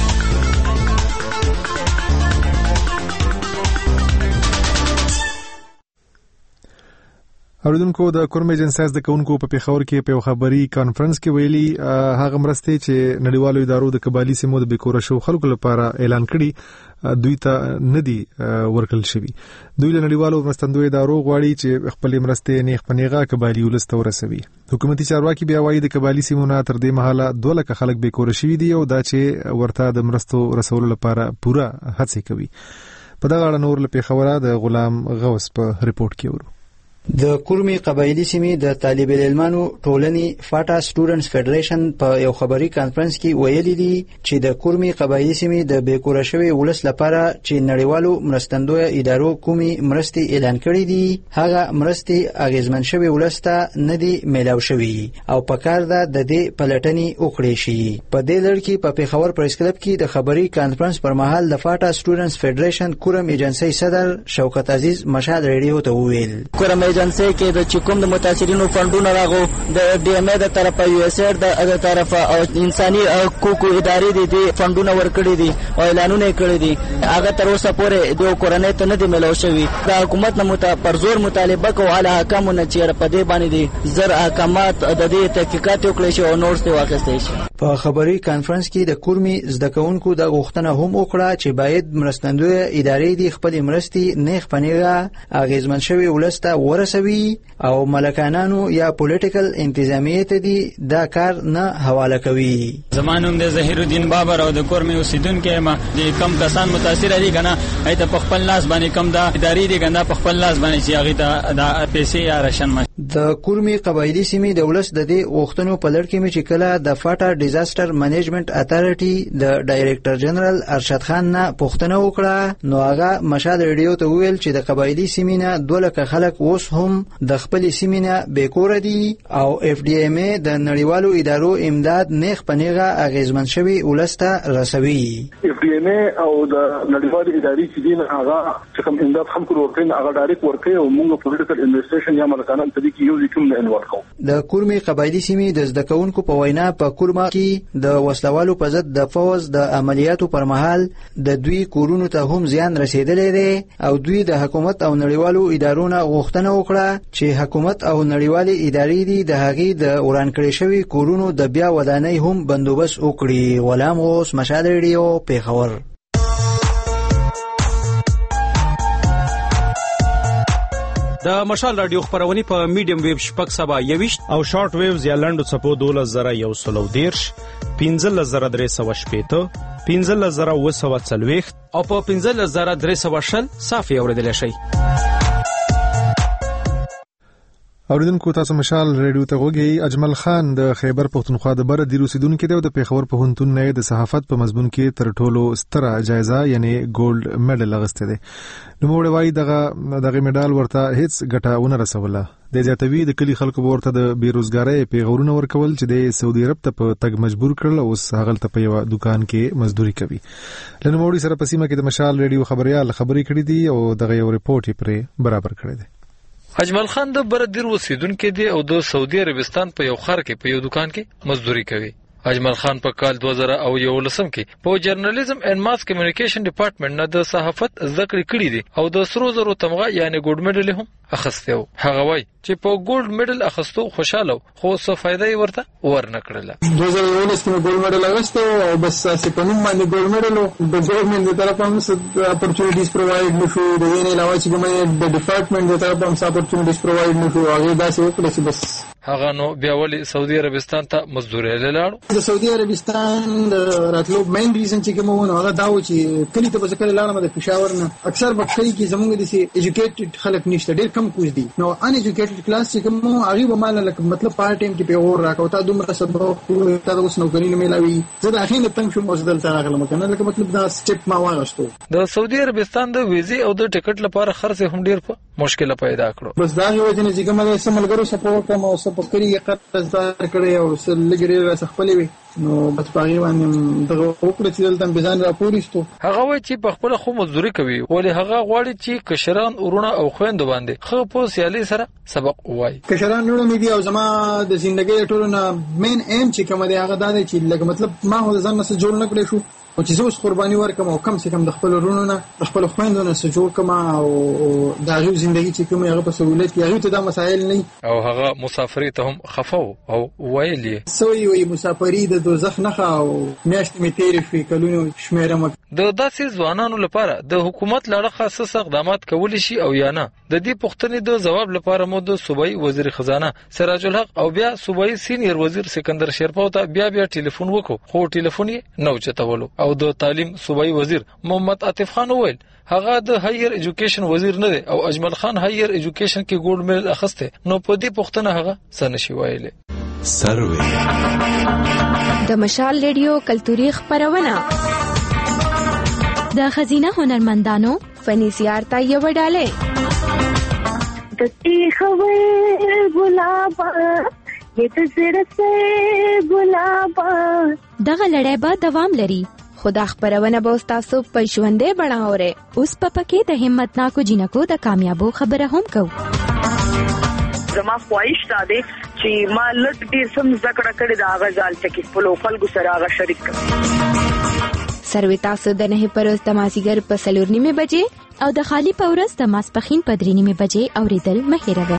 Speaker 1: اوریدونکو د کورم ایجنسیز د کونکو په پیښور کې په خبري کانفرنس کې ویلي هغه مرستې چې نړیوالو ادارو د قبالي سیمو د بیکوره شو خلکو لپاره اعلان کړي دوی ته ندي ورکل شوی. دوی له نړیوالو مرستندوی ادارو غواړي چې خپل مرستې نیغ پنیغه قبالي ولست ورسوي. حکومتي چارواکي بیا وایي د قبالي سیمو نه تر دې مهاله 2 لک خلک بیکوره شوی دي او دا چې ورته د مرستو رسولو لپاره پوره هڅه کوي. په دغه اړه نور له پیښوره د غلام غوث په ریپورت کې ورو.
Speaker 11: د کورمي قبایلی سیمې د طالب العلمانو ټولنې فاټا سټوډنټس فدریشن په یو خبري کانفرنس کې ویلي دي چې د کورمي قبایلی سیمې د بیکوره شوی ولس لپاره چې نړیوالو مرستندوی ادارو کومي مرستې اعلان کړې دي هغه مرستې اغیزمن شوی ولس ته نه دي میلاو شوی او په کار ده د دې پلټنې وکړي شي. په دې لړ کې په پیښور پریس کلب کې د خبري کانفرنس پر مهال د فاټا سټوډنټس فدریشن کورم ایجنسی صدر شوکت عزیز مشال ریډیو ته وویل
Speaker 16: کورم ایجنسی کې د چکم د متاثرینو فندونو راغو د اف ډي ام ای د طرفه یو اس ایډ د طرفه او انساني حقوقو ادارې دي فندونه ورکړي دي او اعلانونه کړي دي هغه تر اوسه پورې د کورنۍ ته نه دی ملو شوی. د حکومت نه پرزور مطالبه کوي علی حکامونه چې په دې باندې دي زر احکامات د دې تحقیقات وکړي شي او نور څه واخیستي شي.
Speaker 11: په خبري کانفرنس کې د کورمي زده کوونکو د غوښتنه هم وکړه چې باید مرستندوی ادارې دي خپل مرستې نیغ پنیغه اغیزمن شوی ولسته ورسوي او ملکانانو یا پولیټیکل انتظامیه ته دي دا کار نه حواله کوي.
Speaker 17: زمانوم د ظهیر الدین بابر او د کورمي اوسیدونکو ما د کم کسان متاثر دي کنه ایت په خپل لاس باندې کم دا ادارې دي کنه په خپل لاس باندې چې هغه ته د پیسې یا رشن ما
Speaker 11: د کورمي قبایلی سیمې د ولس د دې وختونو په لړ کې چې کله د فاټا ډیزاستر منیجمنت اتارټي د ډایریکټر جنرال ارشد خان نه پوښتنه وکړه نو هغه مشال ریډیو ته ویل چې د قبایلی سیمې نه 2 لک خلک اوس هم د خپل سیمې نه بیکوره دي او اف ډي ام ای د نړیوالو ادارو امداد نیغ پنیغه اغیزمن شوی ولسته رسوي.
Speaker 19: اف ډي ام ای او د نړیوالو ادارې چې دین هغه چې کوم امداد هم ورکړي هغه ډایرکټ ورکړي او موږ پولیټیکل انویسټیګیشن یا ملکانه د
Speaker 11: کورمي قبایلی سیمې د زده کوونکو په وینا په کورما کې د وسلوالو په ضد د فوز د عملیاتو پر مهال د دوی کورونو ته هم زیان رسیدلی دی او دوی د حکومت او نړیوالو ادارو نه غوښتنه وکړه چې حکومت او نړیوالې ادارې دي د هغې د وران کړي شوي کورونو د بیا ودانۍ هم بندوبست وکړي. غلام غوث، مشال ریډیو، پیښور.
Speaker 15: د مشال رادیو خبرونه په میډیم ویب شپږ سبا 21
Speaker 20: او شارټ ویوز یا لنډو چپو 12130 15380 15040
Speaker 15: او په 15320 صافي اوریدل شي.
Speaker 1: اوریدونکو تاسو مشال ریډیو ته غوږی. اجمل خان د خیبر پښتونخوا د بر د روسیدونکو د پیښور پوهنتون نه د صحافت په مضمون کې تر ټولو ستره جایزه یعنی ګولډ میډل اغسته ده. نو موږ وایي دغه میډال ورته هیڅ ګټه ونه رسوله. د زیاتوي د کلی خلکو ورته د بیروزګارۍ پیغورونه ورکول چې د سعودي عرب ته په تګ مجبور کړل او هغه ته په یو دکان کې مزدوري کوي. لنو موږ سره په سیمه کې د مشال ریډیو خبريال خبري کړې دي او دغه یو ریپورت یې پرې برابر کړی دی.
Speaker 21: اجمل خان د بردیر اوسیدونکو دی او د سعودي عربستان په یو خار کې په یو دکان کې مزدوري کوي. اجمل خان په کال 2011 کې په جرنالیزم اینڈ ماس کمیونیکیشن ډپارټمنټ نه د صحافت زده کړې کړې دي او د سرو زرو تمغه یعنی ګولډ میډل هم اخیسته. هغه وای چې په ګولډ میډل اخیستو خوشاله خو څه فائدې ورته ورنه کړله.
Speaker 28: 2019 کې ګولډ میډل اخیسته او بس اسې په نوم باندې ګولډ میډل او د ګورنمنت د طرفه هم اپورچونټیز پرووایډ نشو. د دې نه علاوه چې کومه د ډپارټمنټ د طرفه هم اپورچونټیز پرووایډ نشو. هغه داسې وکړه چې بس
Speaker 21: هغه نو بیا ولې سعودي عربستان ته مزدوري لاړ.
Speaker 28: د سعودي عربستان راتلو مین ریزن چې کومه هغه دا و چې کلی ته ذکر لاړم د پېښور نه اکثر په کلی کې زموږ د سي ایجوکیټډ خلک نشته ډېر کم کوز دي نو ان ایجوکیټډ کلاس چې کوم هغه به مال لکه مطلب پارت ټایم کې پیغور راکاو تا دومره سبب تا اوس نو غنی نه ملاوي زه د اخینه تنګ شوم اوس دلته راغلم کنه لکه مطلب دا سټپ ما واغشتو. د
Speaker 21: سعودي عربستان د ویزې او د ټیکټ لپاره خرڅ هم ډېر په مشکله پیدا کړو.
Speaker 28: بس دا یو ځینې چې کومه د سملګرو سپورټ کوم او سپورټري قرض کړی او لګري راس خپلې وي نو بس پاغي باندې دغه وکړه چې دلته بزان راپورېستو.
Speaker 21: هغه وایي چې په خپل خو مزدوري کوي ولې هغه غواړي چې کشران ورونه او خويندو باندې خو په سیالي سره سبق وایي.
Speaker 28: کشران ورونه مې دي او زما د ژوندۍ ټولنه مین ایم چې کومه دی هغه دا دی چې لکه مطلب ما هو ځان سره جوړ نه کړی شو او چې زه قرباني ورکم او کم څه کم د خپل ورونو نه خپل خويندو نه سره جوړ کما او دا غو ژوندۍ چې کومه هغه په سہولت کې هغه ته دا مسائل نه
Speaker 21: او هغه مسافرې ته هم خفاو او ویلي
Speaker 28: سوی وي مسافرې د دوزخ نه او میاشت می تیر فی کلونو شمیره مک
Speaker 21: د داسې ځوانانو لپاره د حکومت لړ خاصه اقدامات کول شي او یا نه د دې پوښتنې د جواب لپاره مو د صوبایي وزیر خزانه سراج الحق او بیا صوبایي سینیئر وزیر سکندر شیرپاو ته بیا ټلیفون وکړو خو ټلیفون یې نو چتولو او د تعلیم صوبایي وزیر محمد عاطف خان وویل هغه د هایر ایجوکیشن وزیر نه دی او اجمل خان هایر ایجوکیشن کې ګولډ میډل اخسته نو په دې پوښتنه هغه سنشي وایله.
Speaker 8: سروي
Speaker 10: د مشال ریډیو کلتوري خبرونه د خزینه هنرمندانو فني سیارتا یو ډاله
Speaker 2: د تیخوي ګلابا یت زړه سه ګلابا
Speaker 10: دغه لړۍ به دوام لري خدا خبرونه به تاسو په ژوندې بڼاوره اوس په پکې د همت ناکو جنکو د کامیابو خبره هم کو.
Speaker 2: زما خواهش ده چې ما لټ ډیر سم ذکر کړی دا غزال چې په لوکل ګو سره غا شریک
Speaker 10: سروي تاسو د نه پروز د مازیګر په 4:30 بجې او د خالی پورز د ماسپخین په 3:30 بجې اوریدل مهیره.